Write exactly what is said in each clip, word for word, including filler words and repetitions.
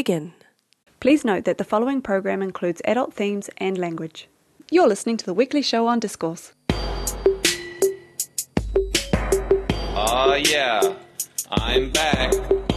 begin. Please note that the following program includes adult themes and language. You're listening to the weekly show on Discourse. Oh yeah, I'm back.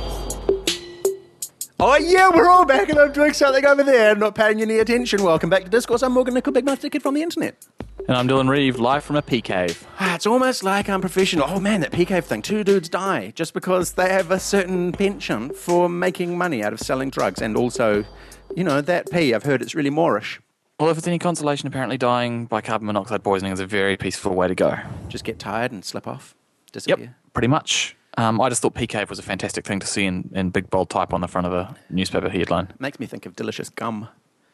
Oh yeah, we're all back and I'm doing something over there and not paying any attention. Welcome back to Discourse. I'm Morgan Nickel, Big Master Kid from the internet. And I'm Dylan Reeve, live from a pea cave. Ah, it's almost like I'm professional. Oh man, that pea cave thing. Two dudes die just because they have a certain penchant for making money out of selling drugs. And also, you know, that pea, I've heard it's really Moorish. Well, if it's any consolation, apparently dying by carbon monoxide poisoning is a very peaceful way to go. Just get tired and slip off. Disappear. Yep, pretty much. Um, I just thought pea cave was a fantastic thing to see in, in big bold type on the front of a newspaper headline. Makes me think of delicious gum.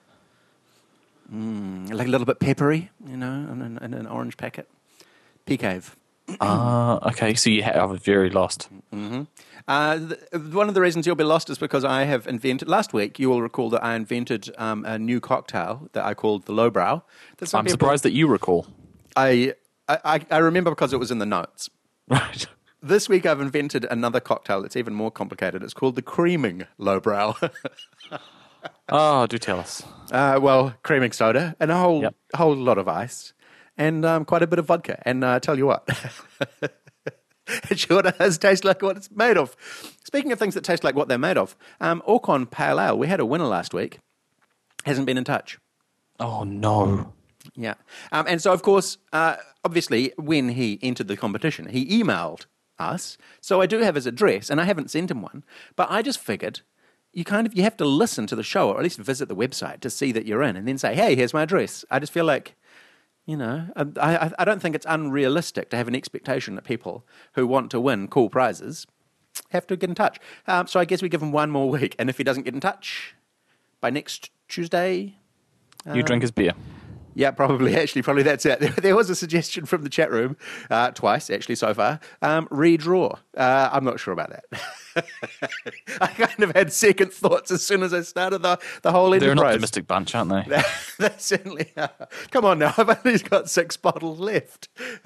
Mm, like a little bit peppery, you know, in an, in an orange packet. Pea cave. Ah, uh, okay, so you have, I was very lost. Mm-hmm. Uh, th- one of the reasons you'll be lost is because I have invented, last week you will recall that I invented um, a new cocktail that I called the Lowbrow. I'm people, surprised that you recall. I, I I remember because it was in the notes. Right. This week I've invented another cocktail that's even more complicated. It's called the Creaming Lowbrow. Oh, do tell us. Uh, well, creaming soda and a whole yep. whole lot of ice and um, quite a bit of vodka. And I uh, tell you what, it sure does taste like what it's made of. Speaking of things that taste like what they're made of, um, Orcon Pale Ale, we had a winner last week, hasn't been in touch. Oh, no. Yeah. Um, and so, of course, uh, obviously, when he entered the competition, he emailed us. So I do have his address, and I haven't sent him one. But I just figured you kind of you have to listen to the show, or at least visit the website to see that you're in, and then say, hey, here's my address. I just feel like, you know, I, I, I don't think it's unrealistic to have an expectation that people who want to win cool prizes have to get in touch. Um, so I guess we give him one more week, and if he doesn't get in touch by next Tuesday... You um, drink his beer. Yeah, probably. Actually, probably that's it. There, there was a suggestion from the chat room, uh, twice actually so far, um, redraw. Uh, I'm not sure about that. I kind of had second thoughts as soon as I started the, the whole enterprise. They're an optimistic bunch, aren't they? they, they certainly are. Come on now, I've only got six bottles left.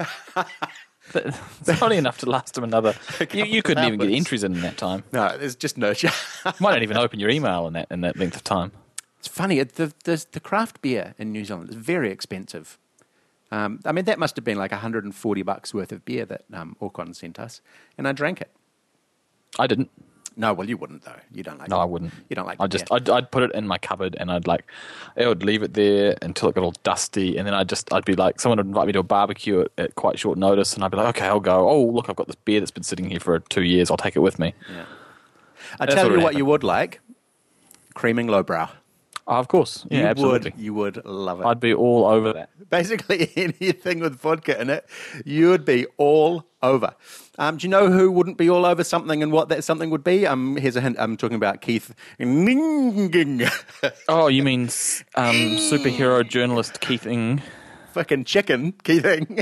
It's only enough to last them another. You, you couldn't even get entries in in that time. No, there's just no chance. You might not even open your email in that in that length of time. It's funny, the, the, the craft beer in New Zealand is very expensive. Um, I mean, that must have been like one hundred forty bucks worth of beer that um, Orcon sent us, and I drank it. I didn't. No, well, you wouldn't, though. You don't like no, it. No, I wouldn't. You don't like I'd it. just, I'd, I'd put it in my cupboard, and I'd like, I would leave it there until it got all dusty, and then I'd just, I'd be like, someone would invite me to a barbecue at, at quite short notice, and I'd be like, okay, I'll go. Oh, look, I've got this beer that's been sitting here for two years. I'll take it with me. Yeah. I tell you what you would like, creaming lowbrow. Oh, of course. Yeah, you absolutely. Would, you would love it. I'd be all over that. Basically, anything with vodka in it, you would be all over. Um, do you know who wouldn't be all over something and what that something would be? Um, here's a hint. I'm talking about Keith. Oh, you mean um, superhero journalist Keith Ing? Fucking chicken, Keith Ing.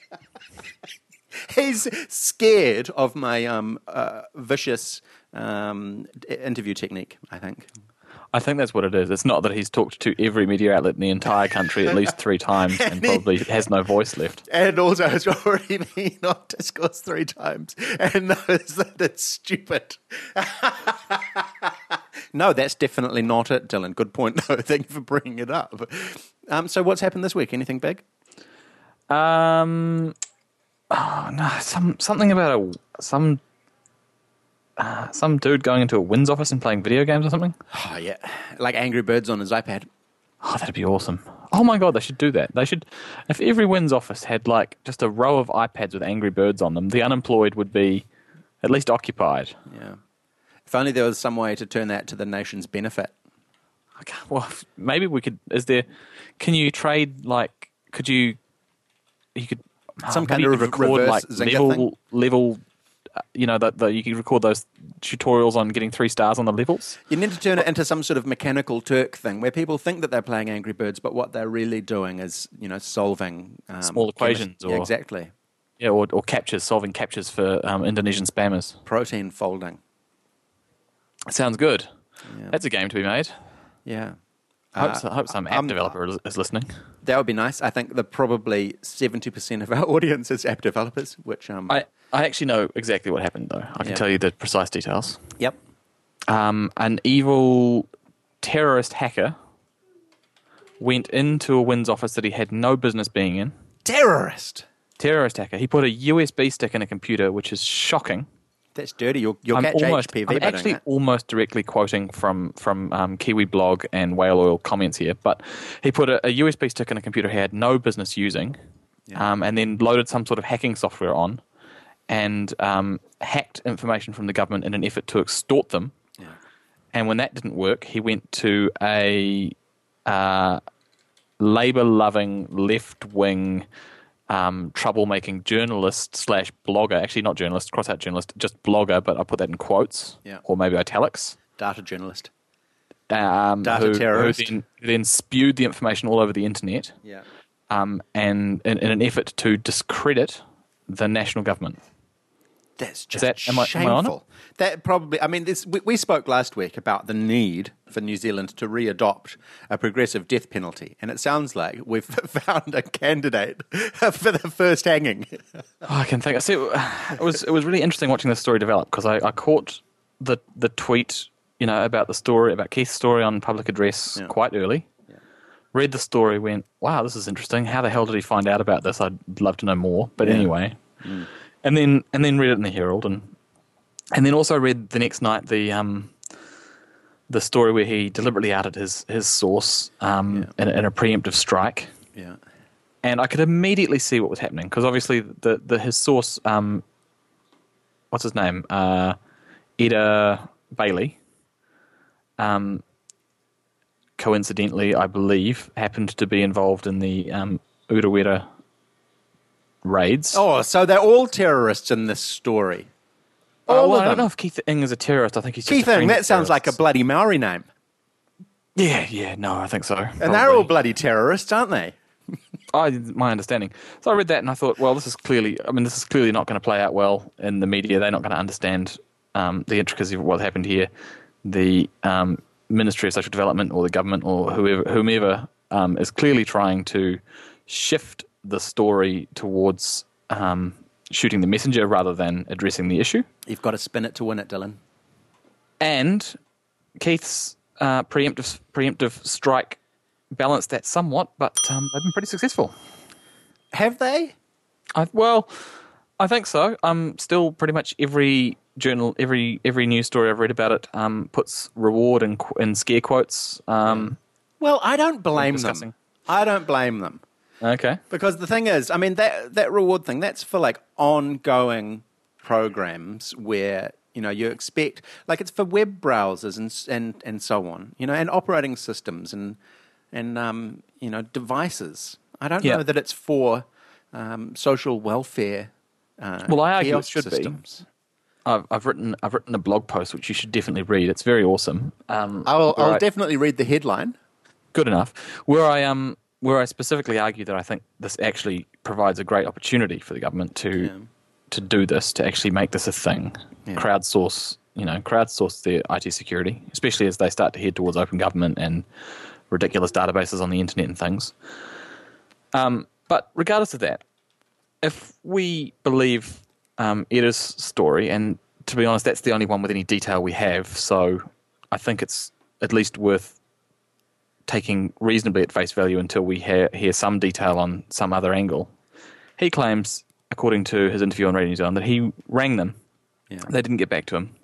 He's scared of my um, uh, vicious um, interview technique, I think. I think that's what it is. It's not that he's talked to every media outlet in the entire country at least three times and, and probably he, has no voice left. And also has already been on Discourse three times and knows that it's stupid. No, that's definitely not it, Dylan. Good point, though. Thank you for bringing it up. Um, so what's happened this week? Anything big? Um, oh, no, some something about a... some. Uh, some dude going into a Win's office and playing video games or something? Oh, yeah. Like Angry Birds on his iPad. Oh, that'd be awesome. Oh, my God, they should do that. They should... If every Win's office had, like, just a row of iPads with Angry Birds on them, the unemployed would be at least occupied. Yeah. If only there was some way to turn that to the nation's benefit. Okay, well, maybe we could... Is there... Can you trade, like... Could you... You could... Some oh, kind of record, reverse like, Zynga level... thing? level You know, that you can record those tutorials on getting three stars on the levels. You need to turn it into some sort of Mechanical Turk thing where people think that they're playing Angry Birds, but what they're really doing is, you know, solving... Um, small equations. Chemi- or, yeah, exactly. Yeah, or, or captures, solving captures for um, Indonesian spammers. Protein folding. Sounds good. Yeah. That's a game to be made. Yeah. I hope, Uh, so, I hope some app um, developer is, is listening. That would be nice. I think that probably seventy percent of our audience is app developers, which... Um, I, I actually know exactly what happened, though. I can Yeah. tell you the precise details. Yep. um, an evil terrorist hacker went into a Win's office that he had no business being in. Terrorist. Terrorist hacker. He put a U S B stick in a computer, which is shocking. That's dirty. You'll, you'll I'm catch almost, H P V I'm by doing actually that. almost directly quoting from from um, Kiwi Blog and Whale Oil comments here, but he put a, a U S B stick in a computer he had no business using, Yeah. um, and then loaded some sort of hacking software on, and um, hacked information from the government in an effort to extort them. Yeah. And when that didn't work, he went to a uh, Labour-loving, left-wing, um, troublemaking journalist slash blogger. Actually, not journalist, cross out journalist, just blogger, but I put that in quotes, Yeah. or maybe italics. Data journalist. Um, Data who, terrorist. Who then, who then spewed the information all over the internet, Yeah. um, and in, in an effort to discredit the national government. That's just that- am I- am I on it? shameful. That probably, I mean, this, we, we spoke last week about the need for New Zealand to re-adopt a progressive death penalty, and it sounds like we've found a candidate for the first hanging. Oh, I can think. See, it was it was really interesting watching this story develop because I, I caught the the tweet, you know, about the story about Keith's story on public address Yeah. quite early. Yeah. Read the story, went, wow, this is interesting. How the hell did he find out about this? I'd love to know more. But Yeah. anyway, and then and then read it in the Herald, and and then also read the next night the um the story where he deliberately outed his his source um Yeah. in, in a preemptive strike. Yeah. And I could immediately see what was happening because obviously the, the his source, um, what's his name, uh, Eda Bailey, um, coincidentally, I believe, happened to be involved in the um, Urewera raids. Oh, so they're all terrorists in this story. Uh, All well, of I don't them. know if Keith Ing is a terrorist. I think he's just Keith a friend Ing, of that sounds like a terrorists. bloody Maori name. Yeah, yeah, no, I think so. And they're all bloody terrorists, aren't they? I, my understanding. So I read that and I thought, well, this is clearly, I mean, this is clearly not going to play out well in the media. They're not going to understand um, the intricacies of what happened here. The um, Ministry of Social Development or the government or whoever, whomever um, is clearly trying to shift the story towards um, shooting the messenger rather than addressing the issue. You've got to spin it to win it, Dylan. And Keith's uh, preemptive preemptive strike balanced that somewhat, but um, they've been pretty successful. Have they? I, well, I think so. Um, still, pretty much every journal, every every news story I've read about it, um, puts reward in, qu- in scare quotes. Um, Well, I don't blame them. Discussing. I don't blame them. okay. Because the thing is, I mean, that that reward thing, that's for like ongoing programs where, you know, you expect, like it's for web browsers and and, and so on, you know, and operating systems and, and um, you know, devices. I don't Yeah. know that it's for um, social welfare uh, Well, I argue it kiosk should be. systems. I've, I've written I've written a blog post which you should definitely read. It's very awesome. Um, I'll, where I'll I- definitely read the headline. good enough. Where I um where I specifically argue that I think this actually provides a great opportunity for the government to Yeah. to do this, to actually make this a thing, Yeah. crowdsource, you know, crowdsource their I T security, especially as they start to head towards open government and ridiculous databases on the internet and things. Um, but regardless of that, if we believe um, Eda's story, and to be honest, that's the only one with any detail we have, so I think it's at least worth taking reasonably at face value until we hear, hear some detail on some other angle. He claims, according to his interview on Radio New Zealand, that he rang them. Yeah. They didn't get back to him.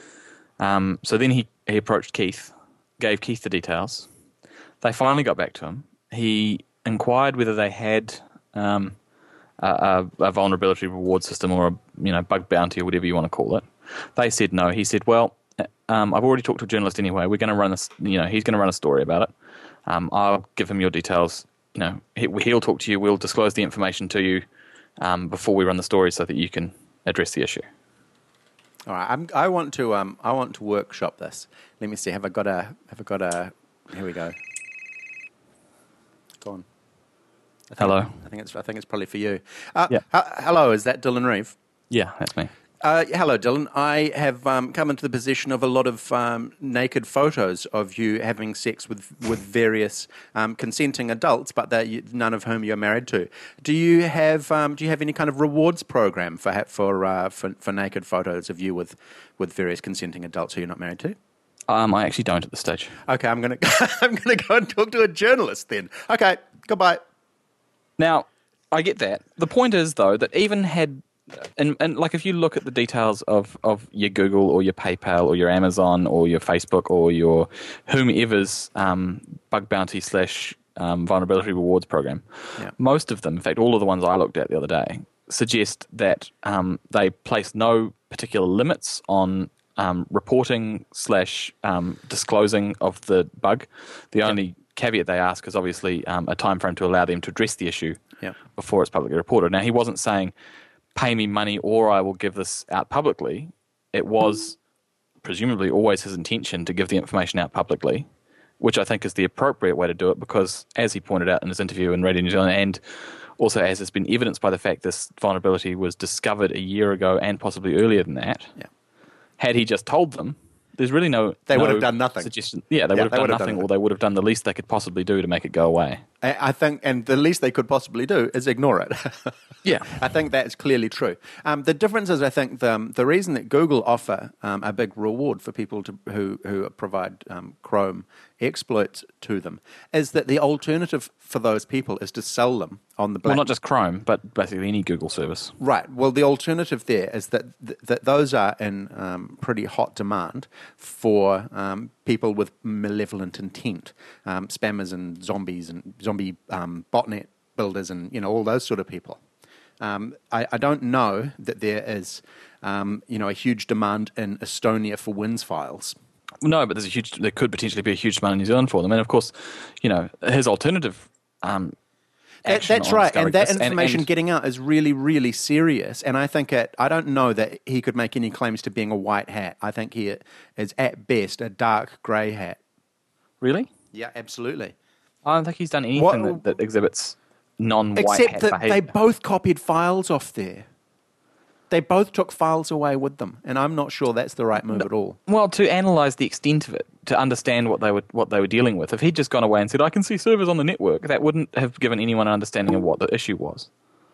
Um, so then he, he approached Keith, gave Keith the details. They finally got back to him. He inquired whether they had um, a, a, a vulnerability reward system or a you know bug bounty or whatever you want to call it. They said no. He said, "Well, um, I've already talked to a journalist anyway. We're going to run a you know he's going to run a story about it. Um, I'll give him your details. You know he, he'll talk to you. We'll disclose the information to you um, before we run the story so that you can address the issue." All right, I'm, I want to um, I want to workshop this. Let me see. Have I got a? Have I got a? Here we go. Go on. I think, Hello. I think it's I think it's probably for you. Uh, Yeah. h- hello, is that Dylan Reeve? Yeah, that's me. Uh, hello, Dylan. I have um, come into the possession of a lot of um, naked photos of you having sex with with various um, consenting adults, but that you, none of whom you're married to. Do you have um, Do you have any kind of rewards program for ha- for, uh, for for naked photos of you with with various consenting adults who you're not married to? Um, I actually don't at this stage. Okay, I'm gonna I'm gonna go and talk to a journalist then. Okay, goodbye. Now, I get that. The point is, though, that even had, and, and like if you look at the details of, of your Google or your PayPal or your Amazon or your Facebook or your whomever's um, bug bounty slash um, vulnerability rewards program, Yeah. most of them, in fact, all of the ones I looked at the other day, suggest that um, they place no particular limits on um, reporting slash um, disclosing of the bug. The only caveat they ask is obviously um, a time frame to allow them to address the issue Yeah. before it's publicly reported. Now, he wasn't saying, pay me money or I will give this out publicly. It was presumably always his intention to give the information out publicly, which I think is the appropriate way to do it because, as he pointed out in his interview in Radio New Zealand, and also as has been evidenced by the fact this vulnerability was discovered a year ago and possibly earlier than that, Yeah. had he just told them, there's really no They no would have done nothing. Suggestion. Yeah, they Yeah, would have they done would have nothing, done or they would have done the least they could possibly do to make it go away. I I think, and the least they could possibly do is ignore it. Yeah. I think that's clearly true. Um, the difference is, I think, the, um, the reason that Google offer um, a big reward for people to, who, who provide um, Chrome exploits to them is that the alternative for those people is to sell them on the black. Well, not just Chrome, but basically any Google service. Right. Well, the alternative there is that th- that those are in um, pretty hot demand for um, people with malevolent intent, um, spammers and zombies and zombie um, botnet builders and you know all those sort of people. Um, I, I don't know that there is um, you know a huge demand in Estonia for WinS files. No, but there's a huge. There could potentially be a huge demand in New Zealand for them, and of course, you know, his alternative. Um, That, action that's on right, and that discovering this- information and- getting out is really, really serious. And I think it. I don't know that he could make any claims to being a white hat. I think he is at best a dark grey hat. Really? Yeah, absolutely. I don't think he's done anything What- that, that exhibits non-white Except hat that behavior. they both copied files off there. They both took files away with them, and I'm not sure that's the right move at all. Well, to analyse the extent of it, to understand what they were what they were dealing with, if he'd just gone away and said, "I can see servers on the network," that wouldn't have given anyone an understanding of what the issue was.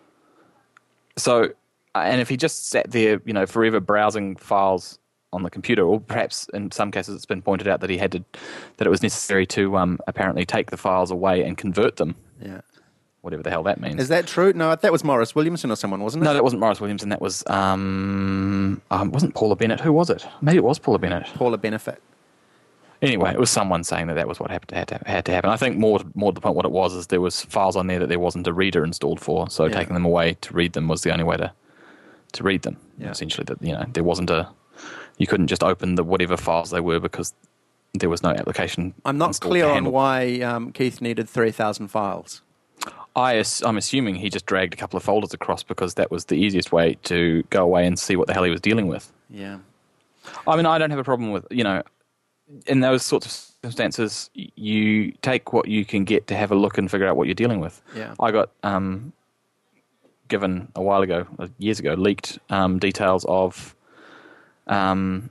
So, uh, and if he just sat there, you know, forever browsing files on the computer, or perhaps in some cases it's been pointed out that he had to, that it was necessary to um, apparently take the files away and convert them, Yeah. whatever the hell that means. Is that true? No, that was Morris Williamson or someone, wasn't it? No, that wasn't Morris Williamson. That was um, um, wasn't Paula Bennett. Who was it? Maybe it was Paula Bennett. Paula Benefit. Anyway, it was someone saying that that was what had to, had to, had to happen. I think more more to the point, what it was is there was files on there that there wasn't a reader installed for, so Yeah. taking them away to read them was the only way to to read them. Yeah. Essentially, that you know there wasn't a you couldn't just open the whatever files they were because there was no application. I'm not installed clear to on handle. why um, Keith needed three thousand files. I ass- I'm assuming he just dragged a couple of folders across because that was the easiest way to go away and see what the hell he was dealing with. Yeah. I mean, I don't have a problem with, you know, in those sorts of circumstances, y- you take what you can get to have a look and figure out what you're dealing with. Yeah. I got um, given a while ago, uh, years ago, leaked um, details of um,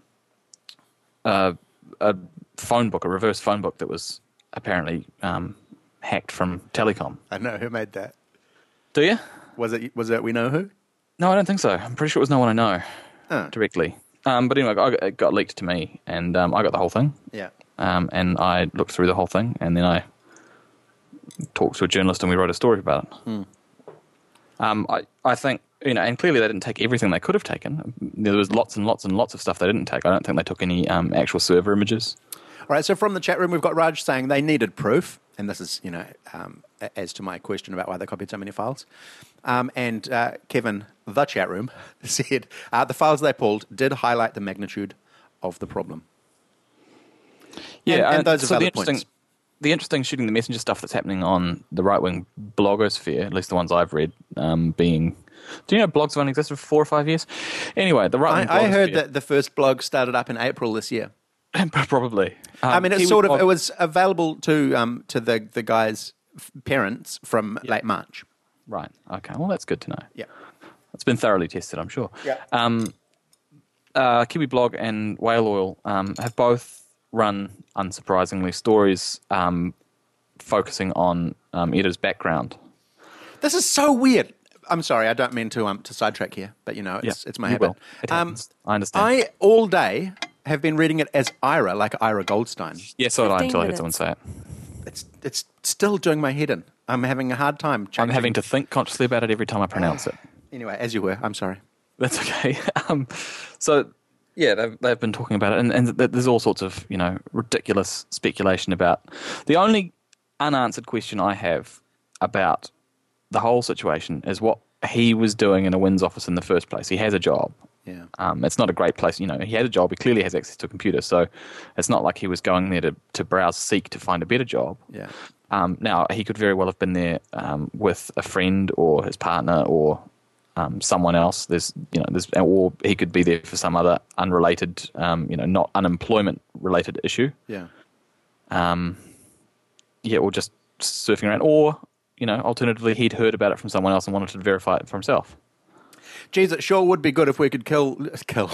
a, a phone book, a reverse phone book that was apparently um, hacked from Telecom. I know who made that. Do you? Was it? Was it? We know who? No, I don't think so. I'm pretty sure it was no one I know Oh. directly. Um, but anyway, I got, it got leaked to me, and um, I got the whole thing. Yeah. Um, and I looked through the whole thing, and then I talked to a journalist, and we wrote a story about it. Hmm. Um, I, I think, you know, and clearly they didn't take everything they could have taken. There was lots and lots and lots of stuff they didn't take. I don't think they took any um, actual server images. All right, so from the chat room, we've got Raj saying they needed proof, and this is, you know, um, a- as to my question about why they copied so many files. Um, and uh, Kevin, the chat room, said uh, the files they pulled did highlight the magnitude of the problem. Yeah, and, and and those are so the valid interesting, points. the interesting shooting the messenger stuff that's happening on the right-wing blogosphere, at least the ones I've read, um, being... Do you know blogs have only existed for four or five years? Anyway, the right-wing I, I heard blogosphere- that the first blog started up in April this year. Probably. I Um, mean, it's Kiwi sort of blog- it was available to um, to the the guy's f- parents from late March. Right, okay. Well, that's good to know. Yeah. It's been thoroughly tested, I'm sure. Yeah. Um, uh, Kiwi Blog and Whale Oil um, have both run, unsurprisingly, stories um, focusing on um, Eda's background. This is so weird. I'm sorry, I don't mean to um to sidetrack here, but you know, it's Yeah, it's my you habit. will. It Um, happens. I understand. I all day have been reading it as Ira, like Ira Goldstein. Yeah, so did I fifteen until I heard minutes. someone say it. It's it's still doing my head in. I'm having a hard time changing. I'm having to think consciously about it every time I pronounce it. Anyway, as you were, I'm sorry. That's okay. Um, so, yeah, they've, they've been talking about it, and, and th- there's all sorts of, you know, ridiculous speculation about. The only unanswered question I have about the whole situation is what he was doing in a Winds office in the first place. He has a job. Yeah. Um, it's not a great place. You know, he had a job. He clearly has access to a computer, so it's not like he was going there to, to browse Seek to find a better job. Yeah. Um, now, he could very well have been there um, with a friend or his partner or um, someone else. There's, you know, there's, or he could be there for some other unrelated, um, you know, not unemployment-related issue. Yeah. Um, yeah, or just surfing around. Or, you know, alternatively, he'd heard about it from someone else and wanted to verify it for himself. Geez, it sure would be good if we could kill... Kill.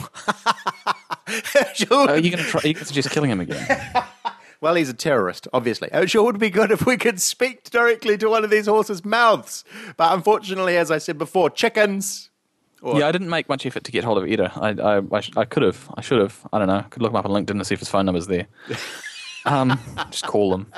Sure. Are you going to try? Are you going to suggest killing him again? Well, he's a terrorist, obviously. It sure would be good if we could speak directly to one of these horses' mouths. But unfortunately, as I said before, chickens... Or, Yeah, I didn't make much effort to get hold of it either. I, I, I, sh- I could have. I should have. I don't know. I could look him up on LinkedIn and see if his phone number's there. Um, just call him.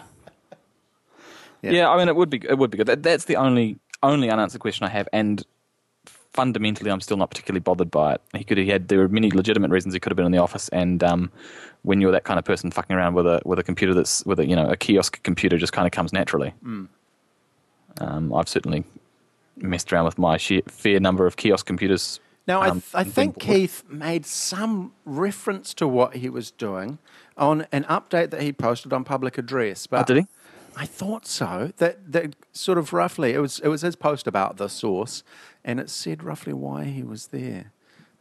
Yeah. Yeah. I mean, it would be. It would be good. That, that's the only only unanswered question I have, and fundamentally, I'm still not particularly bothered by it. He could. He had. There were many legitimate reasons he could have been in the office, and um, when you're that kind of person, fucking around with a with a computer that's with a you know a kiosk computer just kind of comes naturally. Mm. Um, I've certainly messed around with my sheer, fair number of kiosk computers. Now, I, um, th- I being think bored. Keith made some reference to what he was doing on an update that he posted on Public Address. But Oh, did he? I thought so. That that sort of roughly, it was it was his post about the source, and it said roughly why he was there.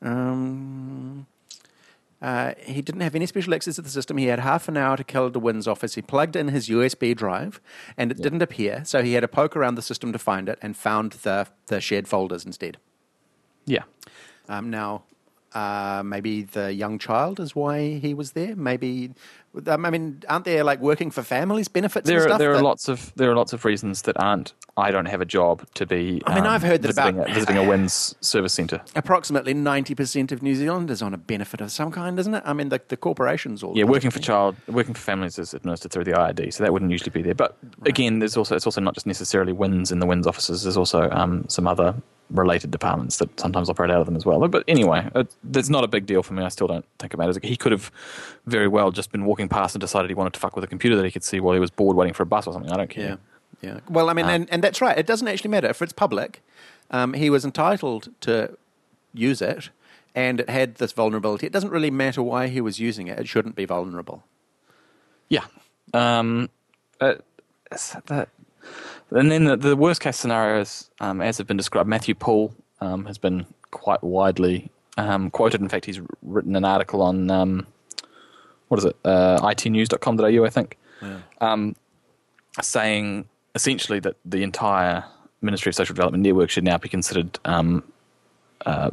Um, uh, he didn't have any special access to the system. He had half an hour to kill the Winds office. He plugged in his U S B drive, and it Yeah. didn't appear. So he had to poke around the system to find it, and found the the shared folders instead. Yeah. Um, now, uh, maybe the young child is why he was there. Maybe, um, I mean, aren't there like working for families benefits There, and are, stuff? there are that- lots of there are lots of reasons that aren't. I don't have a job to be. I mean, um, I've heard that visiting about- a, visiting a Winds service centre. Approximately ninety percent of New Zealanders on a benefit of some kind, isn't it? I mean, the, the corporations all. Yeah, working for child, working for families is administered through the I R D, so that wouldn't usually be there. But again, there's also it's also not just necessarily Winds in the Winds offices. There's also um, some other related departments that sometimes operate out of them as well. But anyway, it, it's not a big deal for me. I still don't think it matters. He could have very well just been walking past and decided he wanted to fuck with a computer that he could see while he was bored waiting for a bus or something. I don't care. Yeah, yeah. Well, I mean, Um, and, and that's right. It doesn't actually matter if it's public. Um, he was entitled to use it, and it had this vulnerability. It doesn't really matter why he was using it. It shouldn't be vulnerable. Yeah. Um, uh, that, and then the, the worst case scenarios, um, as have been described, Matthew Poole um, has been quite widely um, quoted. In fact, he's written an article on, um, what is it, uh, I T news dot com dot a u, I think, Yeah. um, saying essentially that the entire Ministry of Social Development network should now be considered um, uh,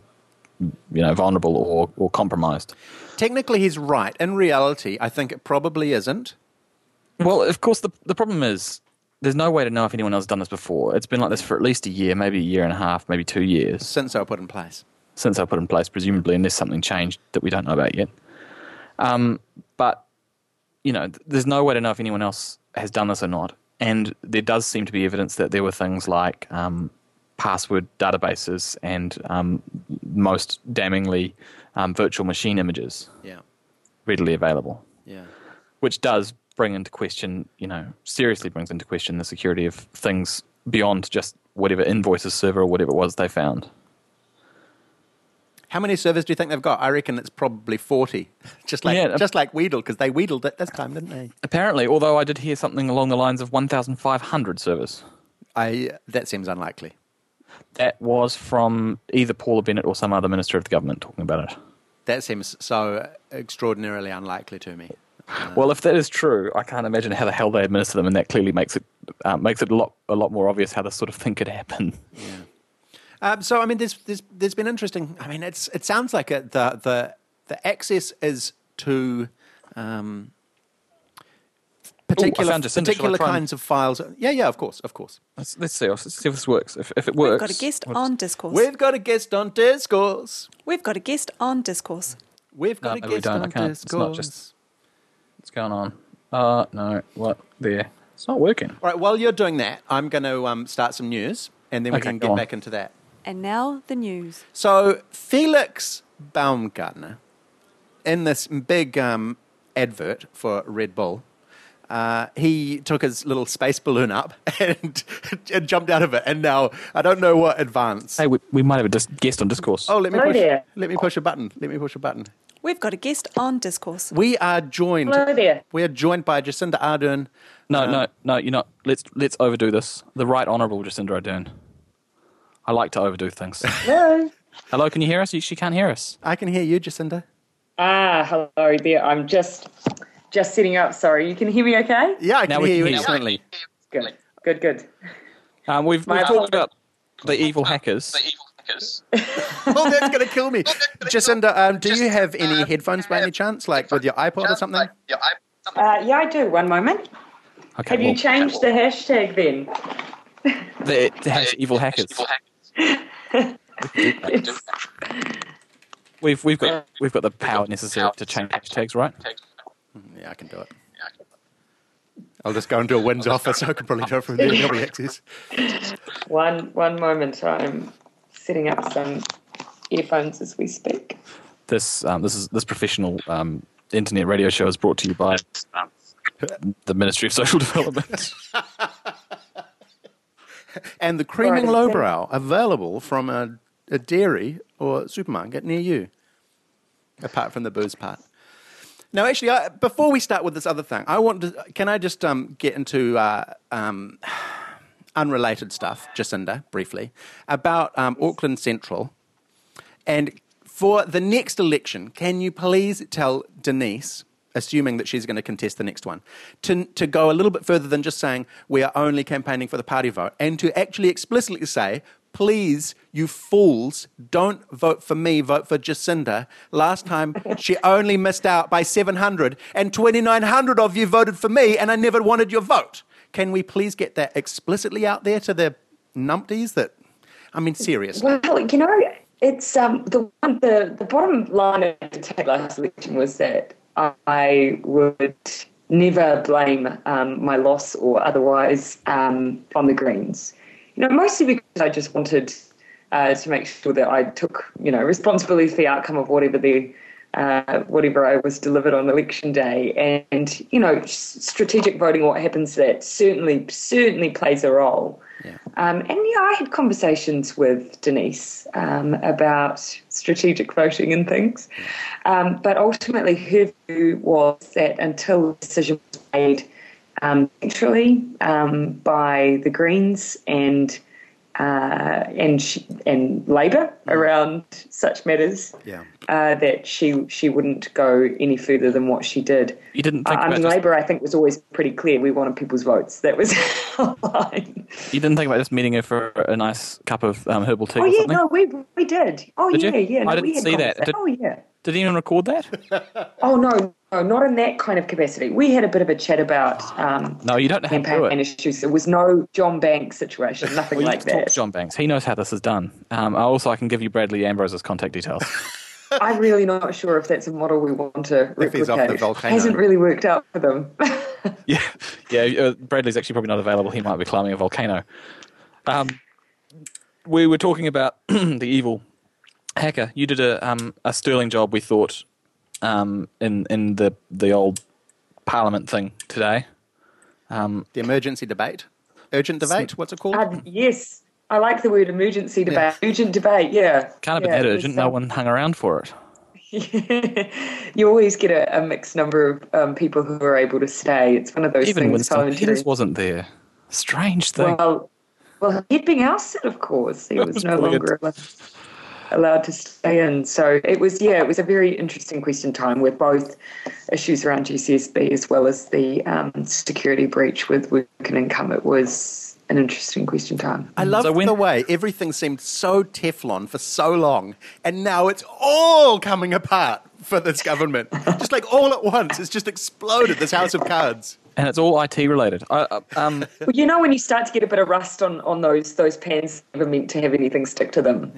you know, vulnerable or, or compromised. Technically, he's right. In reality, I think it probably isn't. Well, of course, the the problem is there's no way to know if anyone else has done this before. It's been like this for at least a year, maybe a year and a half, maybe two years Since they were put in place. since they put in place, presumably, unless something changed that we don't know about yet. Um, but, you know, th- there's no way to know if anyone else has done this or not. And there does seem to be evidence that there were things like um, password databases and, um, most damningly, um, virtual machine images Yeah, readily available, yeah. which does bring into question, you know, seriously brings into question the security of things beyond just whatever Invoices server or whatever it was they found. How many servers do you think they've got? I reckon it's probably forty. Just like Yeah. just like Weedle, because they wheedled it this time, didn't they? Apparently, although I did hear something along the lines of one thousand five hundred servers. I that seems unlikely. That was from either Paula Bennett or some other minister of the government talking about it. That seems so extraordinarily unlikely to me. Well, if that is true, I can't imagine how the hell they administer them, and that clearly makes it uh, makes it a lot a lot more obvious how this sort of thing could happen. Yeah. Um, so I mean, there's there's there's been interesting. I mean, it's it sounds like it, the the the access is to um, particular found Jacinda. Shall I particular try and- kinds of files. Yeah, yeah, of course, of course. Let's, let's see. Let's see if this works. If, if it We've works, got a guest what's- on Discourse. We've got a guest on Discourse. We've got a guest on Discourse. We've got No, a maybe we guest don't. I on can't. It's not Discourse. just. What's going on? Uh, no. What? There. It's not working. All right, while you're doing that, I'm going to um, start some news, and then we Okay, can go get on. back into that. And now the news. So, Felix Baumgartner, in this big um, advert for Red Bull, uh, he took his little space balloon up and, and jumped out of it, and now I don't know what advance. Hey, we, we might have a dis- guest on Discourse. Oh, let me Hello push. there. Let me push a button. Let me push a button. We've got a guest on Discourse. We are joined. Hello there. We are joined by Jacinda Ardern. no, um, no, no. You're not. Let's let's overdo this. The Right Honourable Jacinda Ardern. I like to overdo things. Hello. Hello, can you hear us? You- She can't hear us. I can hear you, Jacinda. Ah, hello there. I'm just just sitting up. Sorry, you can hear me okay? Yeah, I Now can we hear can you hear you. excellently. Good, good, good. Um, we've My we've talked apologies. about the evil hackers. Oh, that's going to kill me. Jacinda, um, do you have any headphones by any chance, like with your iPod or something? Uh, yeah, I do. One moment. Okay, Have you well, changed the hashtag then? the, the hash, evil hackers. We've we've got we've got the power necessary to change hashtags, right? Yeah, I can do it. I'll just go into a Win's office. I can probably do it from there. There'll be access. One one moment. I'm setting up some earphones as we speak. This um, this is this professional um, internet radio show is brought to you by um, the Ministry of Social Development. And the creaming Right. lowbrow, available from a, a dairy or supermarket near you, apart from the booze part. Now, actually, I, before we start with this other thing, I want to. Can I just um, get into uh, um, unrelated stuff, Jacinda, briefly, about um, Auckland Central? And for the next election, can you please tell Denise, assuming that she's going to contest the next one, to, to go a little bit further than just saying we are only campaigning for the party vote, and to actually explicitly say, please, you fools, don't vote for me, vote for Jacinda. Last time, she only missed out by seven hundred, and twenty-nine hundred of you voted for me, and I never wanted your vote. Can we please get that explicitly out there to the numpties that, I mean, seriously. Well, you know, it's um, the one, the the bottom line of the take last election was that I would never blame um, my loss or otherwise um, on the Greens. You know, mostly because I just wanted uh, to make sure that I took, you know, responsibility for the outcome of whatever the uh, whatever I was delivered on election day. And, you know, strategic voting, what happens to that certainly certainly plays a role. Yeah. Um, and, yeah, I had conversations with Denise um, about strategic voting and things. Um, but ultimately her view was that until the decision was made um, centrally um, by the Greens and uh, and she, and Labor around such matters, Yeah. uh, that she she wouldn't go any further than what she did. You didn't think I about mean, just, Labor, I think, was always pretty clear. We wanted people's votes. That was our line. you didn't think about just meeting her for a nice cup of um, herbal tea Oh or yeah, something? no, we we did. Oh Did you? yeah, yeah. No, I didn't we had see that. conversa- Did- Oh yeah. Did anyone record that? Oh no, no, not in that kind of capacity. We had a bit of a chat about um, No, you don't have to do campaign it. issues. There was no John Banks situation, nothing Well, you like need to talk that. to John Banks. He knows how this is done. Um, also, I can give you Bradley Ambrose's contact details. I'm really not sure if that's a model we want to replicate. If he's off the volcano. Hasn't really worked out for them. yeah, yeah. Uh, Bradley's actually probably not available. He might be climbing a volcano. Um, we were talking about the evil hacker. You did a um, a sterling job, we thought, um, in in the the old Parliament thing today. Um, The emergency debate? Urgent debate? What's it called? uh, yes, I like the word emergency debate. Urgent debate, yeah. can't have been yeah, that it was, urgent. No um, one hung around for it. You always get a, a mixed number of um, people who are able to stay. It's one of those Even things. Winston parliamentary- Peters wasn't there. Strange thing. Well, well, he'd been ousted, of course. He That was was no brilliant. longer allowed, allowed to stay in. So it was, yeah, it was a very interesting question time with both issues around G C S B as well as the um, security breach with work and income. It was an interesting question time. I love So when- the way everything seemed so Teflon for so long, and now it's all coming apart for this government. Just like all at once, it's just exploded, this house of cards. And it's all I T related. I, uh, um, Well, you know, when you start to get a bit of rust on, on those those pans, never meant to have anything stick to them. Yeah.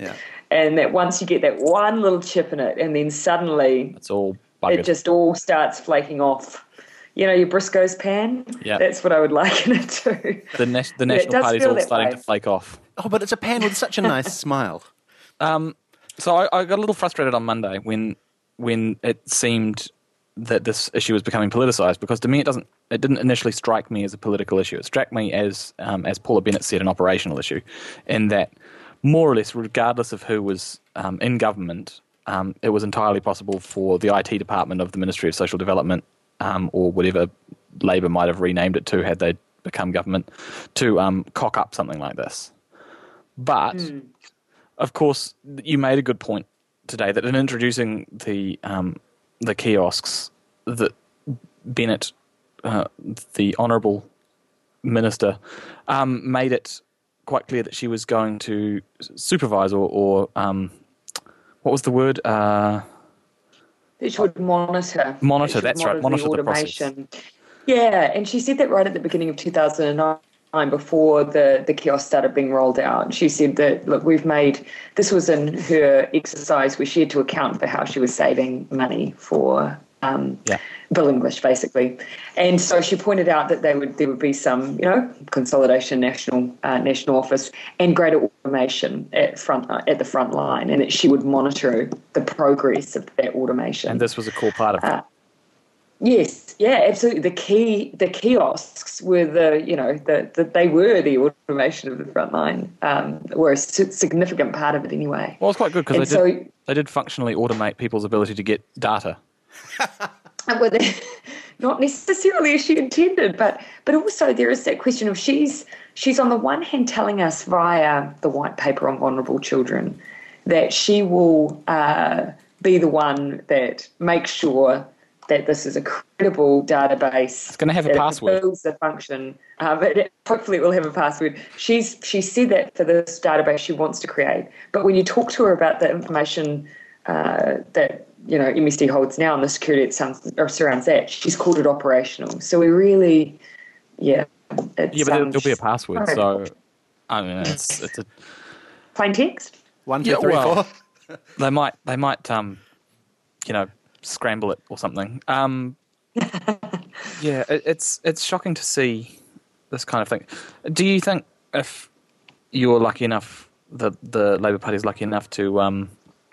and that once you get that one little chip in it, and then suddenly It's all buggered. it just all starts flaking off. You know, your Briscoe's pan? Yeah. That's what I would liken it to. The, nas- the Yeah, it National does Party's feel all that starting way. to flake off. Oh, but it's a pan with such a nice smile. Um, so I, I got a little frustrated on Monday when when it seemed that this issue was becoming politicised, because to me it doesn't it didn't initially strike me as a political issue. It struck me as um, as Paula Bennett said, an operational issue, in that more or less, regardless of who was um, in government, um, it was entirely possible for the I T department of the Ministry of Social Development, um, or whatever Labor might have renamed it to had they become government, to um, cock up something like this. But, mm. of course, you made a good point today that in introducing the um, the kiosks, that Bennett, uh, the Honourable Minister, um, made it quite clear that she was going to supervise or, or um, what was the word? Uh, That she would monitor. Monitor, that that's right, monitor the, the automation. process. Yeah, and she said that right at the beginning of two thousand nine, before the, the kiosk started being rolled out. She said that, look, we've made, this was in her exercise where she had to account for how she was saving money for um, yeah. Bill English, basically. And so she pointed out that there would there would be some, you know, consolidation, national uh, national office, and greater automation at front uh, at the front line, and that she would monitor the progress of that automation. And this was a core part of it. Uh, yes, yeah, absolutely. The key, the kiosks were the, you know, the, the they were the automation of the front line, um, were a significant part of it anyway. Well, it's quite good because they, so, did, they did functionally automate people's ability to get data. Well, not necessarily as she intended, but but also there is that question of she's she's on the one hand telling us via the white paper on vulnerable children that she will uh, be the one that makes sure that this is a credible database. It's going to have a password. It fulfills the function, uh, but it, hopefully it will have a password. She's she said that for this database she wants to create, but when you talk to her about the information uh, that you know, M S D holds now and the security that sounds, or surrounds that, she's called it operational. So we really, yeah. It's, yeah, but um, there'll be a password, so, I mean, it's, it's a... Plain text? One, two, yeah, three, well, four. they might, they might, um, you know, scramble it or something. Um, yeah, it, it's it's shocking to see this kind of thing. Do you think if you're lucky enough, the, the Labour Party is lucky enough to um,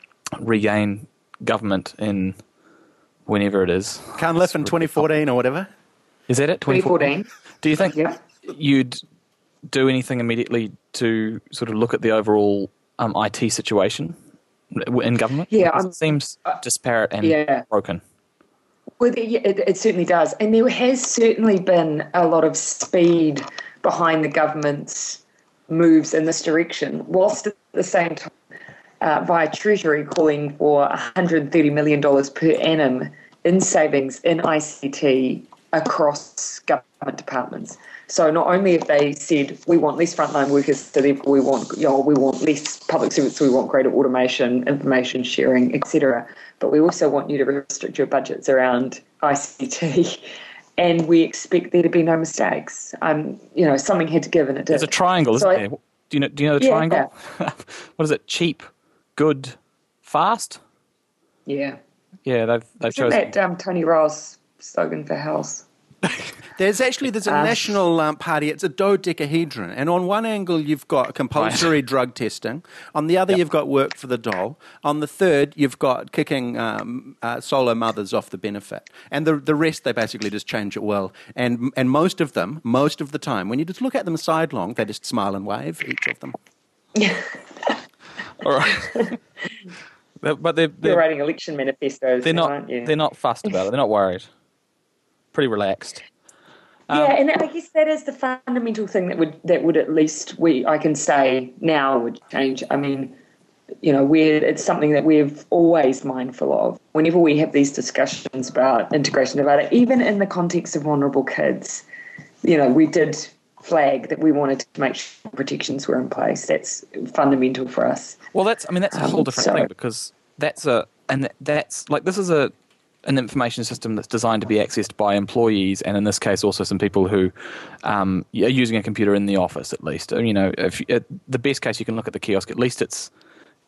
regain government in whenever it is. Can't live in twenty fourteen or whatever. Is that it? twenty fourteen. Do you think Yep. you'd do anything immediately to sort of look at the overall um, I T situation in government? Yeah, Because I'm, it seems disparate and yeah. broken. Well, it, it certainly does. And there has certainly been a lot of speed behind the government's moves in this direction, whilst at the same time Uh, via Treasury calling for one hundred thirty million dollars per annum in savings in I C T across government departments. So not only have they said we want less frontline workers, so therefore we want, you know, we want less public servants, so we want greater automation, information sharing, et cetera. But we also want you to restrict your budgets around I C T, and we expect there to be no mistakes. Um, you know, something had to give, and it did. There's a triangle, isn't so there? Do you know? Do you know the yeah, triangle? What is it? Cheap, good, fast. Yeah. Yeah, they've they've Isn't chosen. that um, Tony Ross slogan for House? There's actually there's a Uh, national um, party. It's a dodecahedron, and on one angle you've got compulsory Right. drug testing. On the other, Yep. you've got work for the dole. On the third, you've got kicking um, uh, solo mothers off the benefit, and the the rest they basically just change it well. And and most of them, most of the time, when you just look at them sidelong, they just smile and wave. Each of them. All right. But but they're, You're they're, writing election manifestos, they're now, not aren't you? they're not fussed about it. They're not worried. Pretty relaxed. Um, yeah, and I guess that is the fundamental thing that would that would at least we I can say now would change. I mean, you know, we're it's something that we're always mindful of whenever we have these discussions about integration of data, even in the context of vulnerable kids. You know, we did flag that we wanted to make sure protections were in place. That's fundamental for us. Well, that's I mean that's a whole Um, different so- thing because that's a and that's like this is a an information system that's designed to be accessed by employees, and in this case also some people who um, are using a computer in the office at least. You know, if you, at the best case you can look at the kiosk. At least it's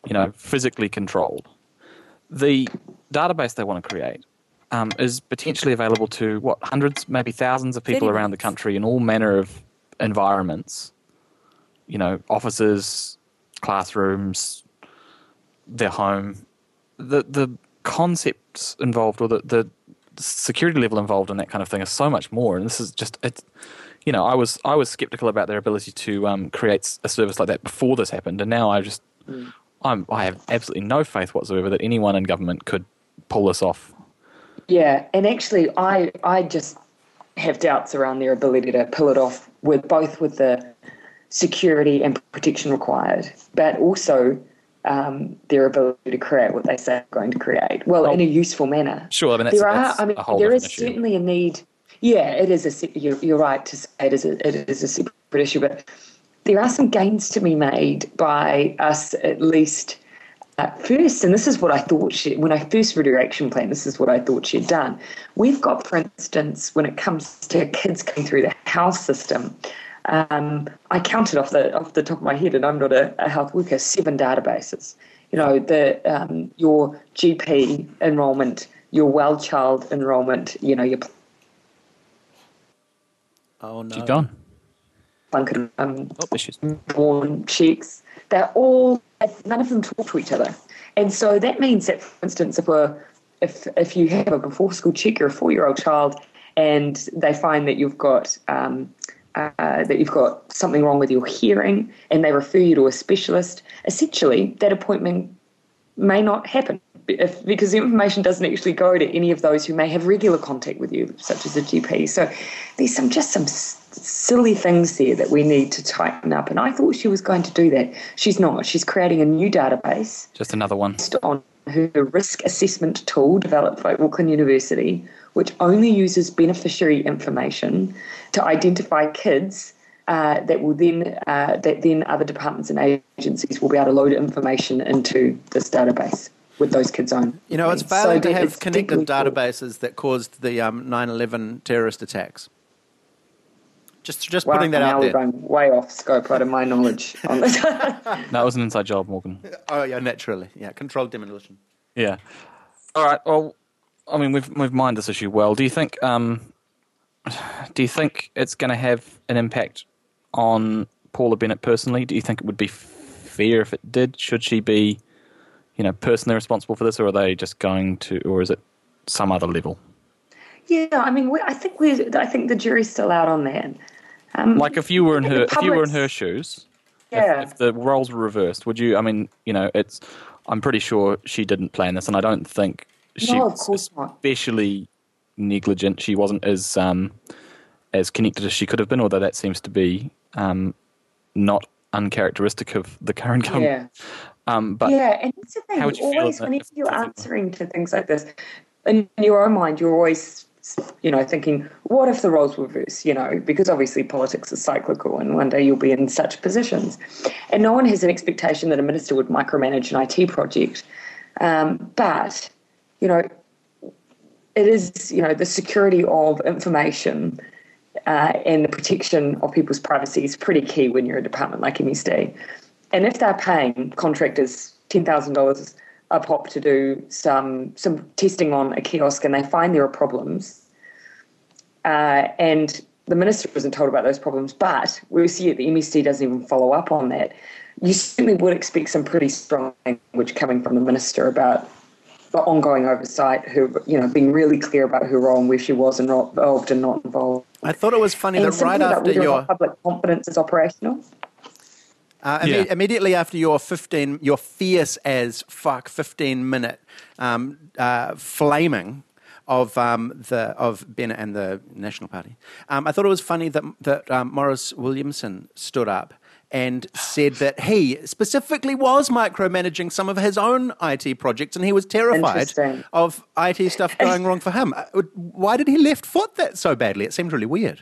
you know, physically controlled. The database they want to create um, is potentially available to, what, hundreds, maybe thousands of people around the country in all manner of environments, you know, offices, classrooms, their home. The the concepts involved, or the, the security level involved in that kind of thing is so much more. And this is just, it's, you know, I was I was skeptical about their ability to um, create a service like that before this happened, and now I just, mm. I'm I have absolutely no faith whatsoever that anyone in government could pull this off. Yeah, and actually, I I just have doubts around their ability to pull it off with both with the security and protection required, but also um, their ability to create what they say they're going to create. Well, well in a useful manner. Sure, I mean that's, there that's are. I mean, a whole there is issue. certainly a need. Yeah, it is a. You're, you're right to say it is a, it is a separate issue, but there are some gains to be made by us at least. At first, and this is what I thought she, when I first read her action plan, this is what I thought she'd done. We've got, for instance, when it comes to kids coming through the health system, um, I counted off the off the top of my head, and I'm not a, a health worker, seven databases. You know, the um, your G P enrolment, your well child enrolment, you know, your oh no, she's gone. Um, oh, there she is. Born checks. They're all, none of them talk to each other. And so that means that, for instance, if a, if if you have a before school check, you're a four-year-old child, and they find that you've got um, uh, that you've got something wrong with your hearing, and they refer you to a specialist, essentially that appointment may not happen if, because the information doesn't actually go to any of those who may have regular contact with you, such as a G P. So there's some just some silly things there that we need to tighten up, and I thought she was going to do that. She's not. She's creating a new database. Just another one. Based on her risk assessment tool developed by Auckland University, which only uses beneficiary information to identify kids uh, that will then uh, that then other departments and agencies will be able to load information into this database with those kids' own. You know, it's failing so to have it's connected technically- databases that caused the um, nine eleven terrorist attacks. Just, just Wow, putting that now out we're there. going way off scope out of my knowledge on this. No, it was an inside job, Morgan. Oh yeah, naturally, yeah, controlled demolition. Yeah. All right. Well, I mean, we've we've mined this issue well. Do you think um, do you think it's going to have an impact on Paula Bennett personally? Do you think it would be fair if it did? Should she be, you know, personally responsible for this, or are they just going to, or is it some other level? Yeah, I mean, we, I think we, I think the jury's still out on that. Um, Like if you were in her, if you were in public's- her shoes, Yeah. if, if the roles were reversed, would you? I mean, you know, it's. I'm pretty sure she didn't plan this, and I don't think she No, of was course not. especially negligent. She wasn't as um, as connected as she could have been, although that seems to be um, not uncharacteristic of the current government. Yeah. Um, but yeah, and that's the thing. how would you feel always, in that whenever if- you're answering to things like this, in your own mind, you're always, you know, thinking, what if the roles were reversed? You know, because obviously politics is cyclical, and one day you'll be in such positions, and no one has an expectation that a minister would micromanage an I T project. Um, but you know, it is, you know, the security of information uh, and the protection of people's privacy is pretty key when you're a department like M S D. And if they're paying contractors ten thousand dollars a pop to do some some testing on a kiosk, and they find there are problems, uh, and the minister isn't told about those problems, but we see it, the M S D doesn't even follow up on that, you certainly would expect some pretty strong language coming from the minister about the ongoing oversight, who, you know, being really clear about her role and where she was involved and not involved. I thought it was funny And that simply right about after whether or your not public confidence is operational. Uh, imme- Yeah. Immediately after your fifteen, your fierce as fuck fifteen minute um, uh, flaming of um, the of Bennett and the National Party, um, I thought it was funny that that um, Morris Williamson stood up and said that he specifically was micromanaging some of his own I T projects, and he was terrified Interesting. of I T stuff going wrong for him. Uh, Why did he left foot that so badly? It seemed really weird.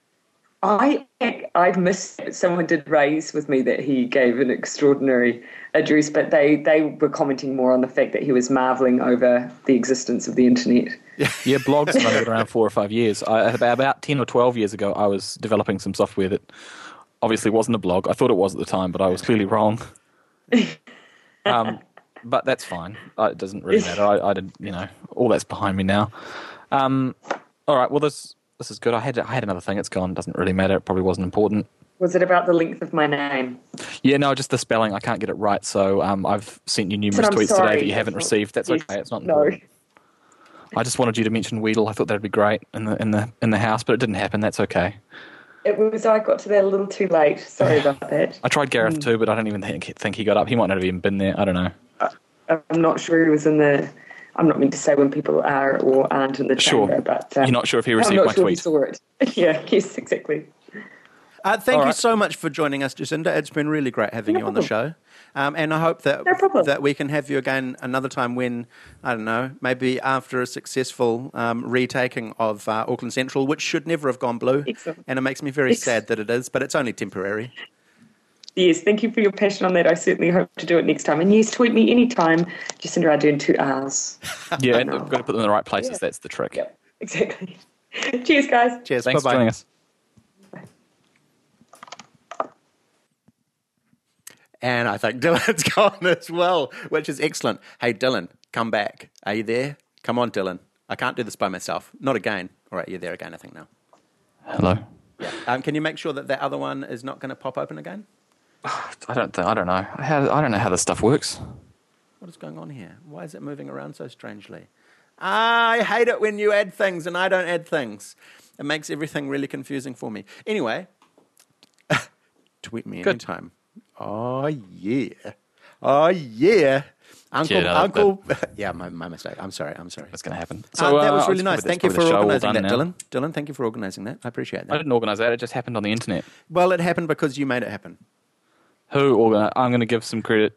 I I missed it. Someone did raise with me that he gave an extraordinary address, but they, they were commenting more on the fact that he was marvelling over the existence of the internet. yeah, blogs have only been around four or five years. I, about about ten or twelve years ago, I was developing some software that obviously wasn't a blog. I thought it was at the time, but I was clearly wrong. Um, but that's fine. Uh, It doesn't really matter. I, I did, you know, all that's behind me now. Um, all right. Well, this this is good. I had I had another thing. It's gone. Doesn't really matter. It probably wasn't important. Was it about the length of my name? Yeah, no, just the spelling. I can't get it right. So um, I've sent you numerous I'm tweets sorry. today that you haven't received. That's Yes. okay. It's not No. important. I just wanted you to mention Weedle. I thought that'd be great in the in the in the house, but it didn't happen. That's okay. It was, I got to that a little too late. Sorry about that. I tried Gareth too, but I don't even think think he got up. He might not have even been there. I don't know. I'm not sure he was in the... I'm not meant to say when people are or aren't in the Sure. chamber, but... Um, You're not sure if he received I'm not my sure tweet. he saw it. Yeah, yes, exactly. Uh, thank All you right. so much for joining us, Jacinda. It's been really great having No you on the problem. show. Um, and I hope that No problem. that we can have you again another time when, I don't know, maybe after a successful um, retaking of uh, Auckland Central, which should never have gone blue. Excellent. And it makes me very Ex- sad that it is, but it's only temporary. Yes, thank you for your passion on that. I certainly hope to do it next time. And yes, tweet me anytime. Jacinda Ardern, two R's. Yeah, and we've got to put them in the right places. That's the trick. Yep, exactly. Cheers, guys. Cheers. Thanks Bye-bye. for joining us. And I think Dylan's gone as well, which is excellent. Hey, Dylan, come back. Are you there? Come on, Dylan. I can't do this by myself. Not again. All right, you're there again, I think, now. Hello. Um, can you make sure that that other one is not going to pop open again? I don't think I don't know. How, I don't know how this stuff works. What is going on here? Why is it moving around so strangely? I hate it when you add things and I don't add things. It makes everything really confusing for me. Anyway, tweet me Good. anytime. Oh, yeah. Oh, yeah. Uncle, Yeah, no, that- Uncle. yeah, my, my mistake. I'm sorry. I'm sorry. That's going to happen. So, that was uh, really it's nice. probably- Thank you that's for probably the show all organising done that, now. Dylan. Dylan, thank you for organising that. I appreciate I that. didn't organise that. It just happened on the internet. Well, it happened because you made it happen. Who organised? I'm going to give some credit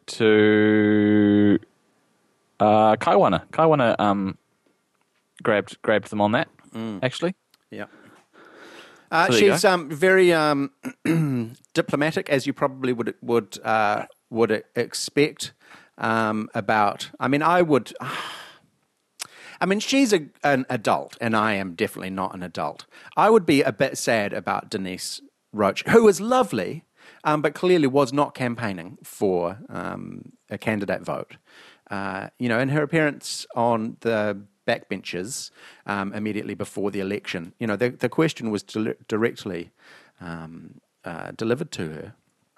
to uh, Kaiwana. Kaiwana um, grabbed grabbed them on that. Actually, Yeah. Uh, So there you she's um, very um, diplomatic, as you probably would would uh, would expect. Um, about, I mean, I would. I mean, she's a, an adult, and I am definitely not an adult. I would be a bit sad about Denise Roach, who is lovely, um, but clearly was not campaigning for um, a candidate vote. Uh, you know, in her appearance on the backbenches um, immediately before the election, you know, the, the question was dil- directly um, uh, delivered to her.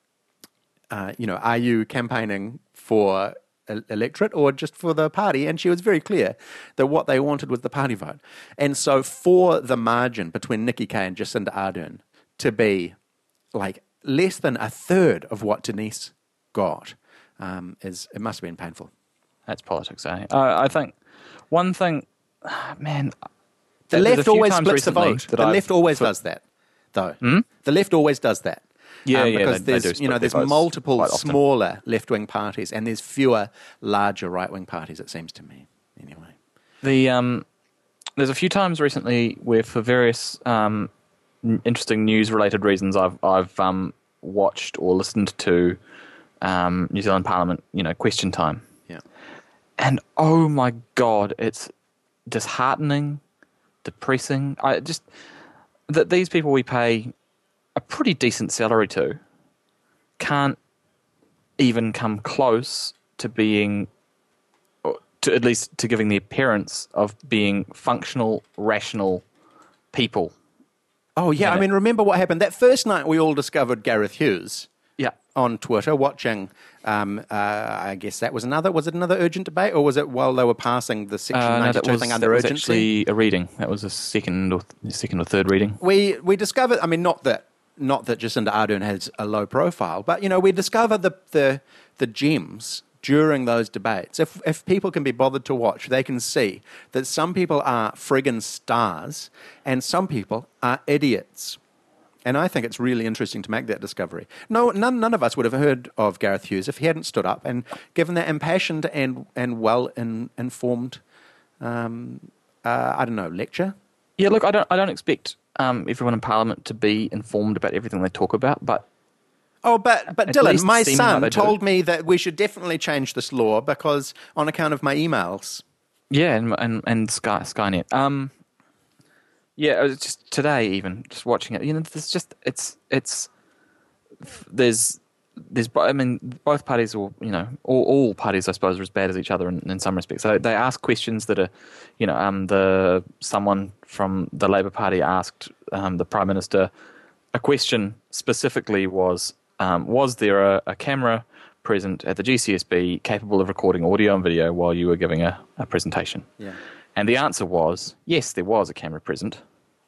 Uh, you know, are you campaigning for e- electorate or just for the party? And she was very clear that what they wanted was the party vote. And so for the margin between Nikki Kaye and Jacinda Ardern to be like less than a third of what Denise got, um, is it must have been painful. that's politics, eh? Uh, I think one thing, man, The there's a left few always times splits the recently vote. that The I've- left always for- does that, though. The left always does that. Yeah, um, yeah, because they- they there's do you split know their there's votes multiple quite often. smaller left wing parties and there's fewer larger right wing parties. It seems to me, anyway. The um, there's a few times recently where, for various um, n- interesting news-related reasons, I've I've um, watched or listened to um, New Zealand Parliament, you know, Question Time, Yeah. and oh my god, it's disheartening, depressing. I just that these people we pay a pretty decent salary to can't even come close to being, or to at least to giving the appearance of being functional, rational people. Oh yeah, Yeah. I mean, remember what happened that first night? We all discovered Gareth Hughes Yeah. on Twitter watching. Um, uh, I guess that was another. Was it another urgent debate, or was it while they were passing the Section Uh, no, that ninety-two was, thing that under was urgency? actually a reading. That was a second or second or third reading. we we discovered. I mean, not that not that Jacinda Ardern has a low profile, but you know, we discovered the the the gems during those debates. If if people can be bothered to watch, they can see that some people are friggin' stars and some people are idiots. And I think it's really interesting to make that discovery. No, none, none of us would have heard of Gareth Hughes if he hadn't stood up and given that impassioned and and well in, informed, um, uh, I don't know, lecture. Yeah, look, I don't I don't expect um, everyone in Parliament to be informed about everything they talk about, but Oh, but but At Dylan, least my seeming son like they do. told me that we should definitely change this law because on account of my emails. yeah, and and, and Sky, Skynet. Um, yeah, it was just today, even just watching it. You know, there's just it's it's there's there's, bo- I mean, both parties, or you know, all, all parties, I suppose, are as bad as each other in, in some respects. So they ask questions that are, you know, um, the someone from the Labour Party asked um, the Prime Minister a question specifically was, um, was there a, a camera present at the G C S B capable of recording audio and video while you were giving a, a presentation? Yeah. And the answer was, yes, there was a camera present.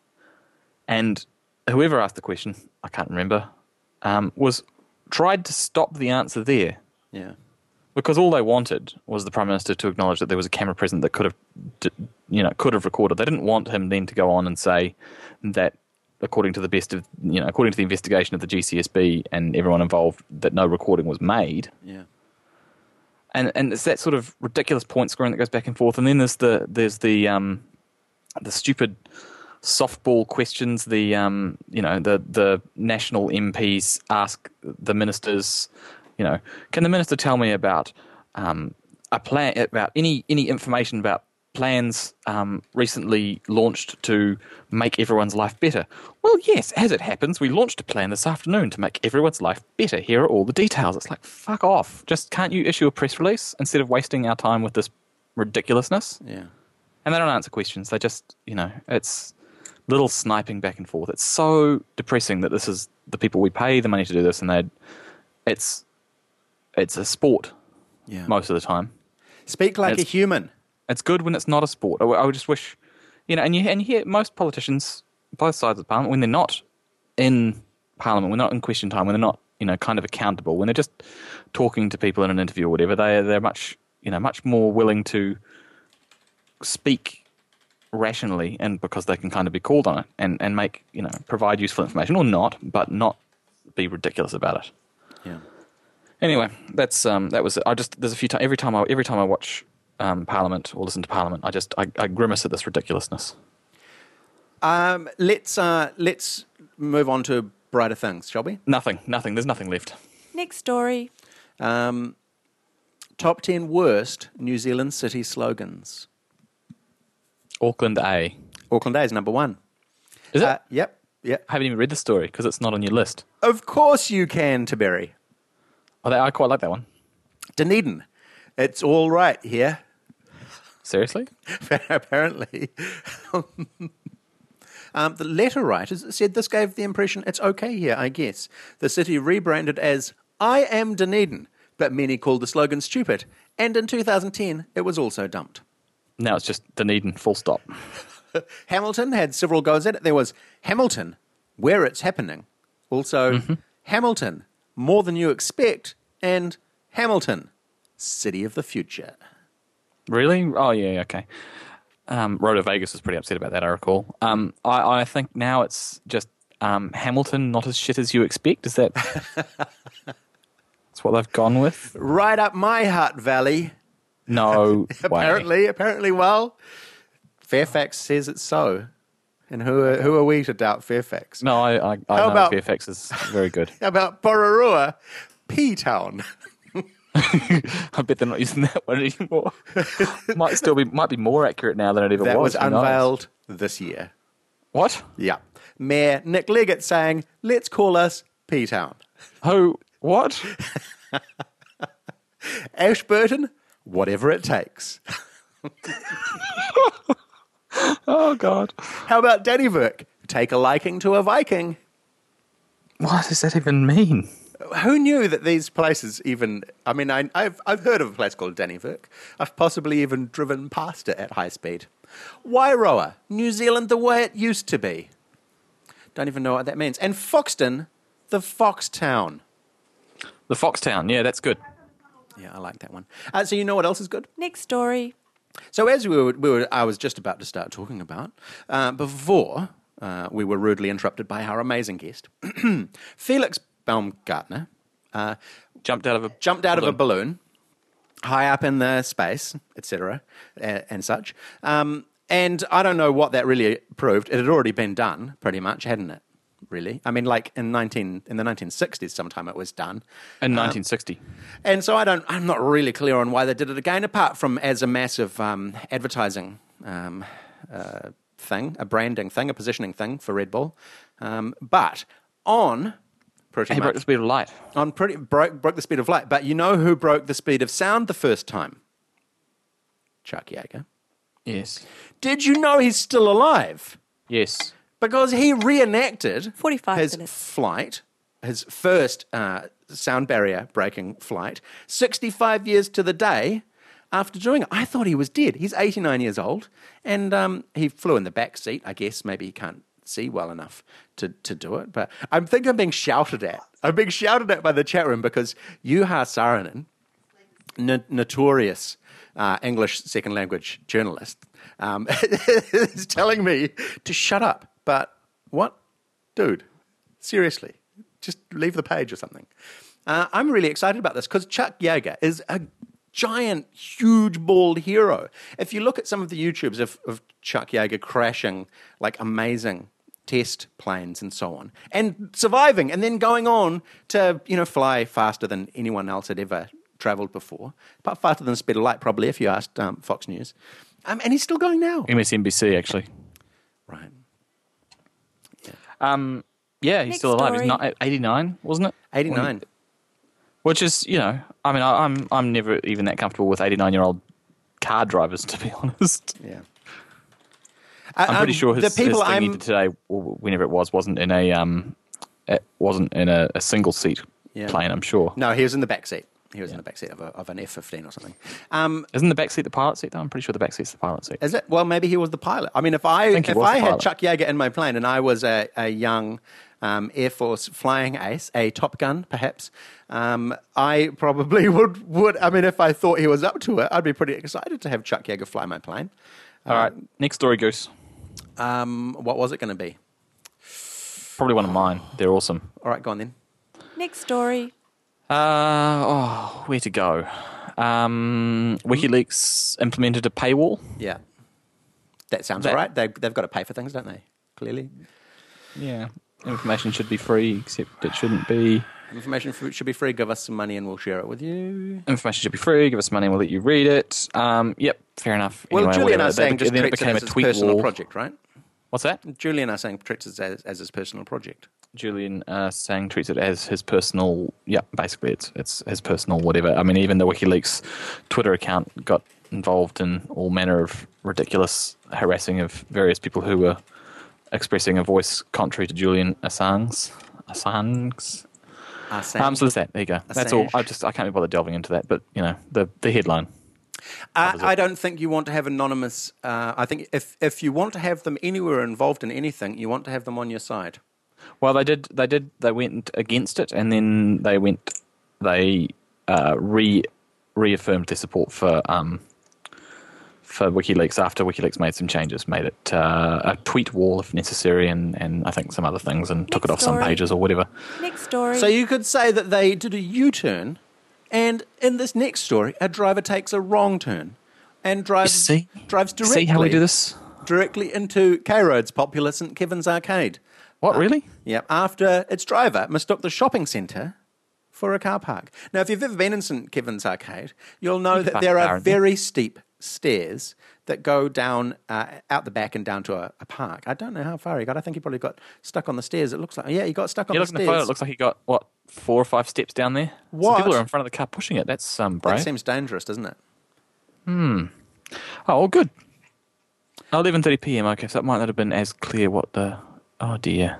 And whoever asked the question, I can't remember, um, was tried to stop the answer there. Yeah. Because all they wanted was the Prime Minister to acknowledge that there was a camera present that could have, you know, could have recorded. They didn't want him then to go on and say that, according to the best of, you know, according to the investigation of the G C S B and everyone involved, that no recording was made. Yeah. And and it's that sort of ridiculous point scoring that goes back and forth. And then there's the there's the um the stupid softball questions. The um you know the the national M Ps ask the ministers, you know, can the minister tell me about um a plan about any any information about plans um, recently launched to make everyone's life better? Well, yes, as it happens, we launched a plan this afternoon to make everyone's life better. Here are all the details. It's like, fuck off. Just can't you issue a press release instead of wasting our time with this ridiculousness? Yeah. And they don't answer questions. They just, you know, it's little sniping back and forth. It's so depressing that this is the people we pay the money to do this, and they it's it's a sport Yeah. most of the time. Speak like a It's- human. It's good when it's not a sport. I, I would just wish, you know, and you, and you hear most politicians, both sides of the parliament, when they're not in parliament, when they're not in question time, when they're not, you know, kind of accountable, when they're just talking to people in an interview or whatever, they they're much, you know, much more willing to speak rationally, and because they can kind of be called on it and, and make, you know, provide useful information or not, but not be ridiculous about it. Yeah. Anyway, that's um that was I just there's a few times every time I every time I watch Um, Parliament or listen to Parliament, I just I, I grimace at this ridiculousness. Um, let's uh, let's move on to brighter things, shall we? Nothing, nothing. There's nothing left. Next story. Um, top ten worst New Zealand city slogans. Auckland A. Auckland A is number one. Is it? Uh, yep. Yep. I haven't even read the story because it's not on your list. Of course you can, Taberry. Oh, that, I quite like that one. Dunedin. It's all right here. Seriously? Apparently. um, the letter writers said this gave the impression it's okay here, I guess. The city rebranded as I am Dunedin, but many called the slogan stupid. And in two thousand ten, it was also dumped. Now it's just Dunedin, full stop. Hamilton had several goes at it. There was Hamilton, where it's happening. Also, mm-hmm. Hamilton, more than you expect. And Hamilton, city of the future. Really? Oh, yeah, okay. Um, Rhoda Vegas was pretty upset about that, I recall. Um, I, I think now it's just um, Hamilton, not as shit as you expect. Is that that's what they've gone with? Right up my Hutt Valley. No apparently, way. Apparently, well, Fairfax says it's so. And who are, who are we to doubt Fairfax? No, I, I, I know about, Fairfax is very good. How about Pororua, P-Town? I bet they're not using that one anymore. Might still be, might be more accurate now than it ever that was. That was unveiled this year. What? Yeah. Mayor Nick Leggett saying, let's call us P-Town. Who? What? Ashburton, whatever it takes. Oh, God. How about Dannyvirk? Take a liking to a Viking. What does that even mean? Who knew that these places even... I mean, I, I've I've heard of a place called Dannyvirk. I've possibly even driven past it at high speed. Wairoa, New Zealand the way it used to be. Don't even know what that means. And Foxton, the Foxtown. The Foxtown, yeah, that's good. Yeah, I like that one. Uh, so you know what else is good? Next story. So as we were, we were I was just about to start talking about, uh, before uh, we were rudely interrupted by our amazing guest, Felix Baumgartner, uh, jumped out of a jumped out balloon. of a balloon, high up in the space, et cetera, uh, and such. Um, and I don't know what that really proved. It had already been done, pretty much, hadn't it? Really, I mean, like in nineteen in the nineteen sixties, sometime it was done in nineteen sixty. Um, and so I don't, I'm not really clear on why they did it again, apart from as a massive um, advertising um, uh, thing, a branding thing, a positioning thing for Red Bull. Um, but on pretty He much. broke the speed of light. On pretty broke broke the speed of light. But you know who broke the speed of sound the first time? Chuck Yeager. Yes. Did you know he's still alive? Yes. Because he reenacted forty-five his minutes. flight, his first uh, sound barrier breaking flight, sixty-five years to the day after doing it. I thought he was dead. He's eighty-nine years old, and um, he flew in the back seat. I guess maybe he can't see well enough to, to do it. But I think I'm being shouted at. I'm being shouted at by the chat room because Juha Saarinen, n- notorious uh, English second language journalist, um, is telling me to shut up. But what? Dude, seriously, just leave the page or something. Uh, I'm really excited about this because Chuck Yeager is a giant, huge, bald hero. If you look at some of the YouTubes of, of Chuck Yeager crashing like amazing test planes and so on, and surviving, and then going on to, you know, fly faster than anyone else had ever travelled before, but faster than the speed of light probably, if you asked um, Fox News. Um, and he's still going now. M S N B C, actually. Right. Um, yeah, he's Next still alive. story. He's not, eighty-nine, wasn't it? eighty-nine. Which is, you know, I mean, I, I'm I'm never even that comfortable with eighty-nine-year-old car drivers, to be honest. Yeah. I'm pretty Um, sure his, the people his thing he I'm did today, or whenever it was, wasn't in a um, it wasn't in a, a single seat Yeah. plane. I'm sure. No, he was in the back seat. He was Yeah. in the back seat of, a, of an F fifteen or something. Um, Isn't the back seat the pilot seat though? I'm pretty sure the back seat's the pilot seat. is it? Well, maybe he was the pilot. I mean, if I, think he if was I the had pilot. Chuck Yeager in my plane and I was a, a young um, Air Force flying ace, a Top Gun perhaps, um, I probably would, would. I mean, if I thought he was up to it, I'd be pretty excited to have Chuck Yeager fly my plane. All right, next story, Goose. Um, what was it going to be? Probably one of mine. They're awesome. All right, go on then. Next story. Uh, oh, where to go? Um, WikiLeaks implemented a paywall. Yeah. That sounds That- all right. They, they've got to pay for things, don't they? Clearly. Yeah, information should be free, except it shouldn't be. Information f- should be free. Give us some money and we'll share it with you. Information should be free. Give us money and we'll let you read it. Um, yep, fair enough. Well, Anyway, Julian whatever. are saying That- just then it treats it became as a his tweet personal wall. project, right? What's that? Julian are saying treats it as, as his personal project. Julian uh, saying treats it as his personal. Yeah, basically, it's it's his personal whatever. I mean, even the WikiLeaks Twitter account got involved in all manner of ridiculous harassing of various people who were expressing a voice contrary to Julian Assange. Assange. Assange. Um, so there's that. There you go. That's all. Assange. I just I can't be bothered delving into that. But you know, the the headline. Uh, I don't think you want to have anonymous. Uh, I think if if you want to have them anywhere involved in anything, you want to have them on your side. Well, they did. They did. They went against it, and then they went. They uh, re reaffirmed their support for um, for WikiLeaks after WikiLeaks made some changes, made it uh, a tweet wall if necessary, and, and I think some other things, and took it Next off some story. pages or whatever. Next story. So you could say that they did a U-turn, and in this next story, a driver takes a wrong turn and drives See? drives directly See how we do this? directly into K Road's popular St Kevin's Arcade. What really? Yep, after its driver mistook the shopping centre for a car park. Now, if you've ever been in St Kevin's Arcade, you'll know You that fuck there are aren't you? very steep stairs that go down uh, out the back and down to a, a park. I don't know how far he got. I think he probably got stuck on the stairs. It looks like, yeah, he got stuck on You the look in the stairs. photo. It looks like he got what four or five steps down there. What? Some people are in front of the car pushing it. That's um, that brave. seems dangerous, doesn't it? Oh, well, good. eleven thirty p.m. Okay, so that might not have been as clear what the... Oh, dear.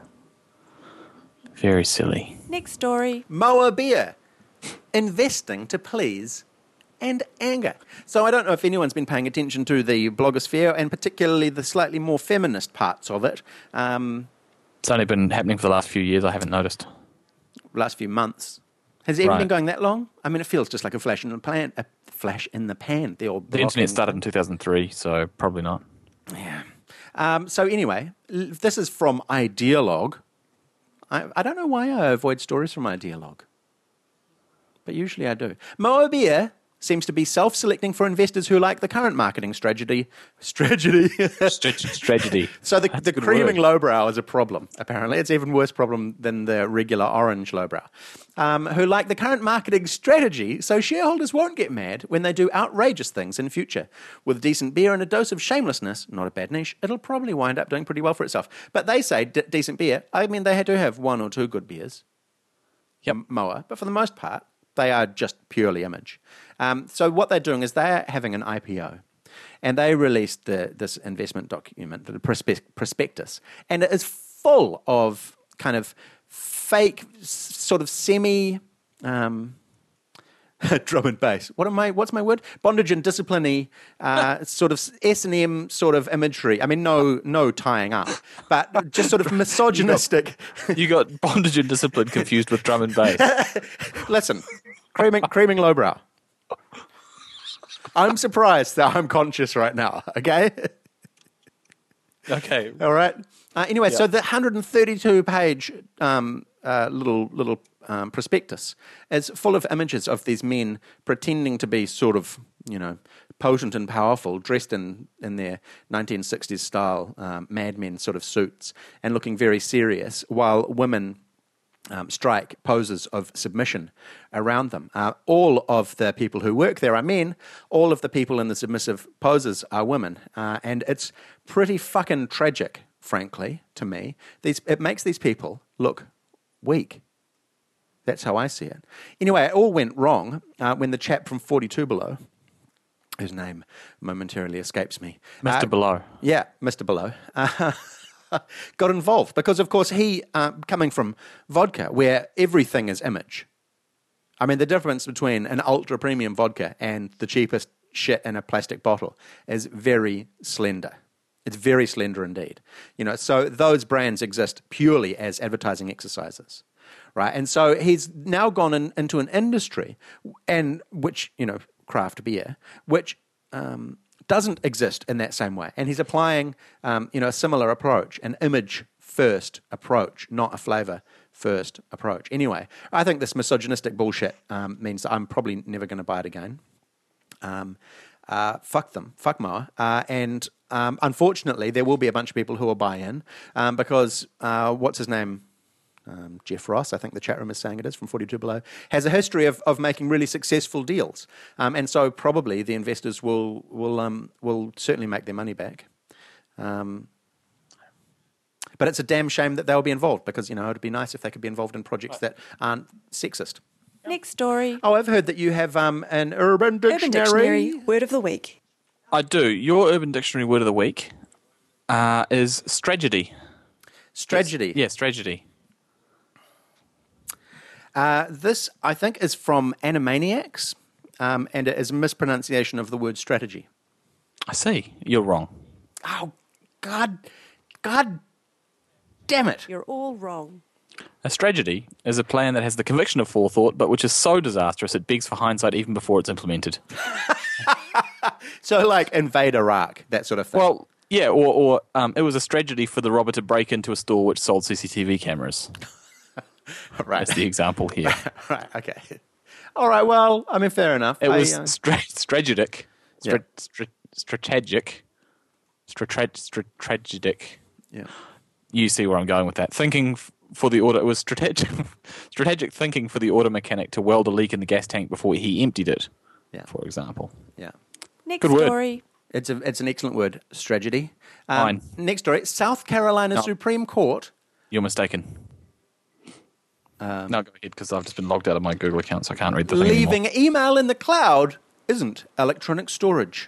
Very silly. Next story. Moa Beer, investing to please and anger. So I don't know if anyone's been paying attention to the blogosphere and particularly the slightly more feminist parts of it. Um, It's only been happening for the last few years. I haven't noticed. last few months. Has it even Right. been going that long? I mean, it feels just like a flash in the pan. A flash in the pan. The old The internet started in two thousand three, so probably not. Yeah. Um, so anyway, l- this is from Ideologue. I, I don't know why I avoid stories from Ideologue, but usually I do. Moa Beer seems to be self-selecting for investors who like the current marketing strategy. Strategy. Tragedy. So the, That's the a good creaming word. lowbrow is a problem, apparently. It's even worse problem than the regular orange lowbrow. Um, who like the current marketing strategy, so shareholders won't get mad when they do outrageous things in future. With decent beer and a dose of shamelessness, not a bad niche, it'll probably wind up doing pretty well for itself. But they say d- decent beer, I mean, they had to have one or two good beers. Yep. M- Moa, but for the most part, they are just purely image. Um, so what they're doing is they're having an I P O, and they released the, this investment document, the prospe- prospectus, and it is full of kind of fake, s- sort of semi... Um, drum and bass. What am I? What's my word? Bondage and discipline-y, uh, sort of S and M sort of imagery. I mean, no, no tying up, but just sort of misogynistic. You got bondage and discipline confused with drum and bass. Listen, creaming, creaming lowbrow. I'm surprised that I'm conscious right now. Okay. Okay. All right. Uh, anyway, Yeah. so the one hundred thirty-two page um, uh, little little um, prospectus is full of images of these men pretending to be sort of, you know, potent and powerful, dressed in, in their nineteen sixties style um, Mad Men sort of suits and looking very serious, while women um, strike poses of submission around them. Uh, all of the people who work there are men. All of the people in the submissive poses are women. Uh, and it's pretty fucking tragic, frankly, to me. These, it makes these people look weak. That's how I see it. Anyway, it all went wrong uh, when the chap from forty-two Below, whose name momentarily escapes me. Mister uh, Below. Yeah, Mister Below. Uh, got involved because, of course, he, uh, coming from vodka, where everything is image. I mean, the difference between an ultra-premium vodka and the cheapest shit in a plastic bottle is very slender. It's very slender indeed. You know, so those brands exist purely as advertising exercises, right? And so he's now gone in, into an industry, and which, you know, craft beer, which um, doesn't exist in that same way. And he's applying, um, you know, a similar approach, an image-first approach, not a flavour-first approach. Anyway, I think this misogynistic bullshit um, means that I'm probably never going to buy it again. Um, uh, fuck them, fuck Moa, uh, and um, unfortunately, there will be a bunch of people who will buy in um, because uh, what's his name, um, Jeff Ross, I think the chat room is saying it is from forty-two Below, has a history of, of making really successful deals, um, and so probably the investors will will um, will certainly make their money back. Um, but it's a damn shame that they'll be involved because, you know, it'd be nice if they could be involved in projects that aren't sexist. Next story. Oh, I've heard that you have um, an Urban Dictionary. Urban Dictionary, word of the week. I do. Your Urban Dictionary word of the week uh, is stragedy. Stragedy. Yes, tragedy. Uh, this, I think, is from Animaniacs, um, and it is a mispronunciation of the word strategy. I see. You're wrong. Oh, God. God damn it. You're all wrong. A strategy is a plan that has the conviction of forethought, but which is so disastrous it begs for hindsight even before it's implemented. So, like, invade Iraq, that sort of thing. Well, yeah, or, or um, it was a strategy for the robber to break into a store which sold C C T V cameras. right. That's the example here. Right, okay. All right, well, I mean, fair enough. It I, was uh, stra- strategic, Yeah. stra- stra- strategic, strate- strategic. yeah. You see where I'm going with that. Thinking f- for the auto, it was strategic, strategic thinking for the auto mechanic to weld a leak in the gas tank before he emptied it, Yeah. for example. Yeah. Next Good word. story. It's a, it's an excellent word, strategy. Um, Fine. Next story, South Carolina No. Supreme Court. You're mistaken. Um, no, go ahead, because I've just been logged out of my Google account, so I can't read the thing anymore. Leaving email in the cloud isn't electronic storage.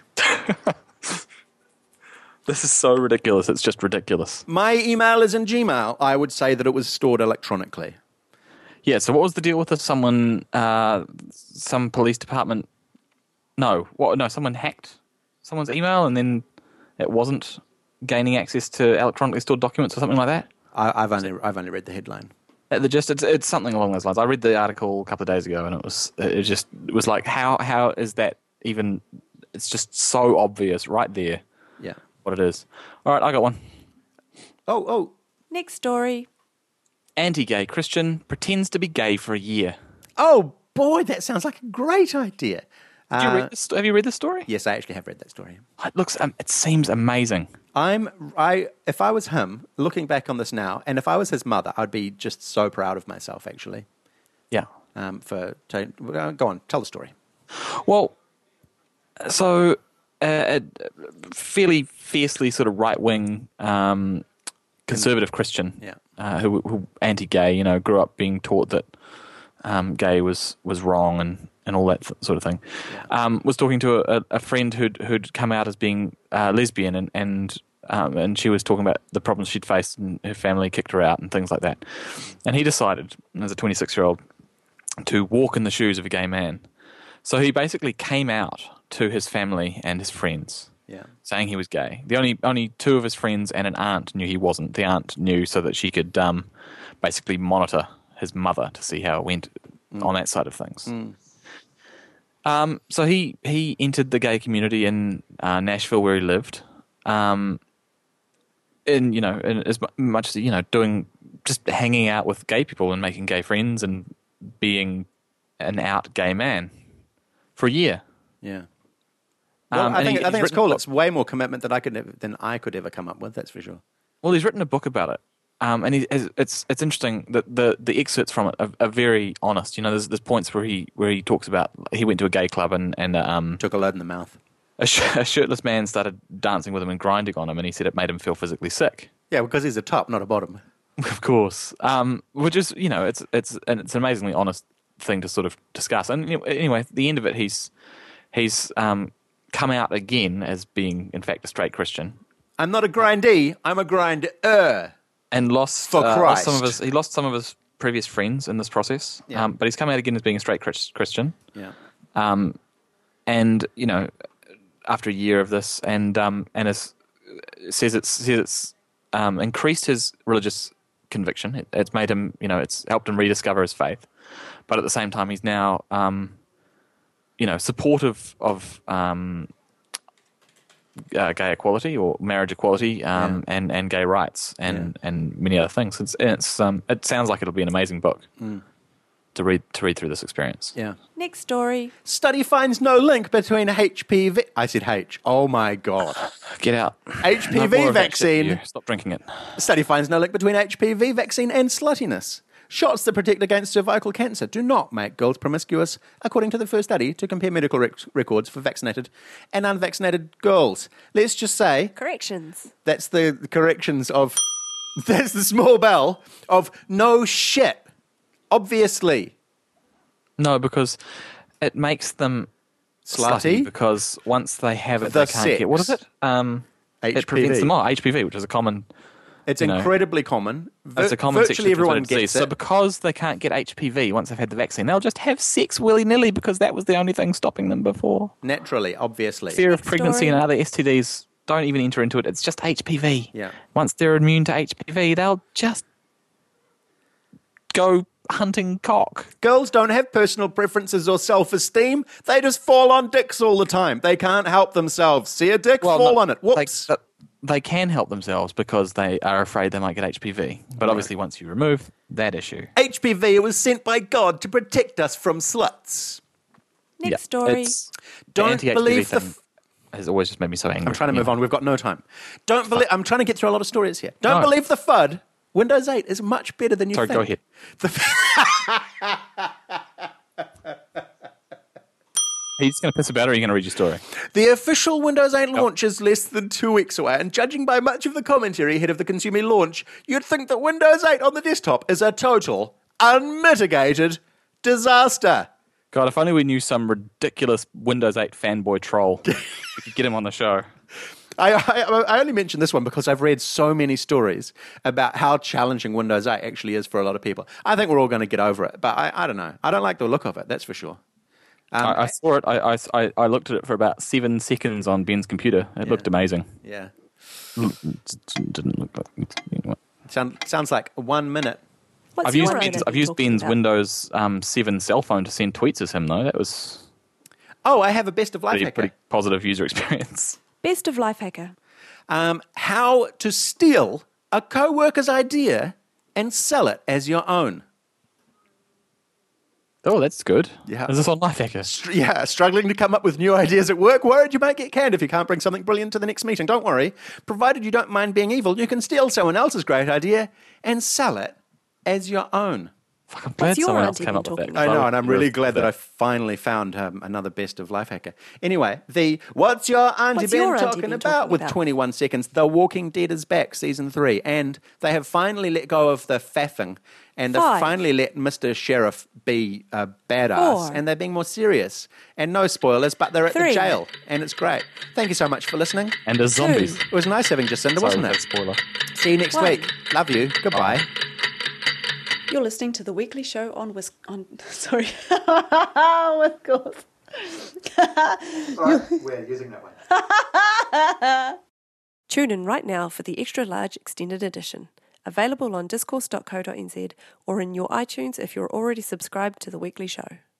This is so ridiculous. It's just ridiculous. My email is in Gmail. I would say that it was stored electronically. Yeah, so what was the deal with this? Someone, uh, some police department, no, what? No, someone hacked someone's email and then it wasn't gaining access to electronically stored documents or something like that? I, I've only I've only read the headline. At the gist, it's it's something along those lines. I read the article a couple of days ago, and it was it just it was like how how is that even? It's just so obvious right there Yeah. what it is. All right, I got one. Oh oh. Next story. Anti-gay Christian pretends to be gay for a year. Oh boy, that sounds like a great idea. Did you Uh, read this, have you read this story? Yes, I actually have read that story. It looks. Um, it seems amazing. I'm I if I was him, looking back on this now, and if I was his mother, I'd be just so proud of myself actually. Yeah. Um, for to, uh, go on, tell the story. Well, so uh, a fairly fiercely sort of right wing um, conservative Christian, Yeah. uh, who, who anti-gay, you know, grew up being taught that um, gay was was wrong and, and all that th- sort of thing. Yeah. Um, was talking to a, a friend who'd who'd come out as being uh, lesbian and and um, and she was talking about the problems she'd faced and her family kicked her out and things like that. And he decided, as a twenty-six year old, to walk in the shoes of a gay man. So he basically came out to his family and his friends. Yeah. Saying he was gay. The only only two of his friends and an aunt knew he wasn't. The aunt knew so that she could um, basically monitor his mother to see how it went mm. on that side of things. Mm. Um, so he, he entered the gay community in uh, Nashville where he lived. Um, in, you know, in as much as, you know, doing, just hanging out with gay people and making gay friends and being an out gay man for a year. Yeah. Well, um, I think, he, I think it's cool. It's way more commitment than I could ever, than I could ever come up with. That's for sure. Well, he's written a book about it, um, and he, it's it's interesting that the the excerpts from it are, are very honest. You know, there's there's points where he where he talks about he went to a gay club and and um, took a load in the mouth. A, sh- a shirtless man started dancing with him and grinding on him, and he said it made him feel physically sick. Yeah, because he's a top, not a bottom. Of course, um, which is you know it's it's and it's an amazingly honest thing to sort of discuss. And anyway, at the end of it, he's he's um, come out again as being, in fact, a straight Christian. I'm not a grindee. I'm a grinder. And lost, For uh, Christ. lost some of his. He lost some of his previous friends in this process. Yeah. Um, but he's come out again as being a straight Christian. Yeah. Um, and you know, after a year of this, and um, and is, says it's says it's um, increased his religious conviction. It, it's made him, you know, it's helped him rediscover his faith. But at the same time, he's now, um, you know, supportive of um, uh, gay equality or marriage equality um, yeah. and, and gay rights and, yeah. and many other things. It's, it's um, it sounds like it'll be an amazing book mm. to read to read through this experience. Yeah. Next story. Study finds no link between H P V. I said H. Oh my God. Get out. H P V no vaccine. Stop drinking it. Study finds no link between H P V vaccine and sluttiness. Shots that protect against cervical cancer do not make girls promiscuous, according to the first study to compare medical rec- records for vaccinated and unvaccinated girls. Let's just say... Corrections. That's the corrections of... That's the small bell of no shit. Obviously. No, because it makes them slutty, slutty because once they have it, the they can't sex. get... What is it? Um, H P V. It prevents them all. H P V, which is a common... It's you know, incredibly common. Vir- it's a common virtually sexually everyone transmitted gets disease. it. So because they can't get H P V once they've had the vaccine, they'll just have sex willy-nilly because that was the only thing stopping them before. Naturally, obviously. Fear Next of pregnancy story. and other S T Ds don't even enter into it. It's just H P V. Yeah. Once they're immune to H P V, they'll just go hunting cock. Girls don't have personal preferences or self-esteem. They just fall on dicks all the time. They can't help themselves. See a dick, Well, fall no, on it. Whoops. They, they can help themselves because they are afraid they might get H P V. But obviously once you remove that issue... H P V was sent by God to protect us from sluts. Next yeah, story. it's- the Don't anti-H P V believe the... thing F- has always just made me so angry. I'm trying to move Anyway. on. We've got no time. Don't believe... I'm trying to get through a lot of stories here. Don't No. believe the F U D. Windows eight is much better than you Sorry, think. go ahead. The... Are you just going to piss about or are you going to read your story? The official Windows eight launch is less than two weeks away, and judging by much of the commentary ahead of the consumer launch, you'd think that Windows eight on the desktop is a total, unmitigated disaster. God, if only we knew some ridiculous Windows eight fanboy troll. We could get him on the show. I, I, I only mention this one because I've read so many stories about how challenging Windows eight actually is for a lot of people. I think we're all going to get over it, but I, I don't know. I don't like the look of it, that's for sure. Um, I, I saw it. I, I, I looked at it for about seven seconds on Ben's computer. It Yeah. looked amazing. Yeah. It didn't look like... Sound, sounds like one minute. What's I've used your Ben's, minute I've you're used talking Ben's about? Windows um, seven cell phone to send tweets as him, though. That was Oh, I have a best of life pretty, hacker. pretty positive user experience. Best of Life Hacker. Um, how to steal a co-worker's idea and sell it as your own. Oh, that's good. Yeah. Is this on Lifehacker? Str- Yeah, struggling to come up with new ideas at work? Worried you might get canned if you can't bring something brilliant to the next meeting. Don't worry. Provided you don't mind being evil, you can steal someone else's great idea and sell it as your own. Fuck, I'm glad What's your someone else auntie came been up with that. talking 'cause I know, would and I'm really live glad with that I finally found um, another best of life hacker. Anyway, the What's Your Auntie What's Been your auntie Talking been About talking with about? twenty-one seconds. The Walking Dead is back, season three, and they have finally let go of the faffing, and they've Five. finally let Mister Sheriff be a badass, Four. and they're being more serious. And no spoilers, but they're at the Three. jail, and it's great. Thank you so much for listening. And there's zombies. It was nice having Jacinda, Sorry, wasn't that it? spoiler. See you next One. week. Love you. Goodbye. You're listening to The Weekly Show on Wis- on sorry, Wisconsin. We're using that one. Tune in right now for the extra large extended edition. Available on discourse dot co dot n z or in your iTunes if you're already subscribed to The Weekly Show.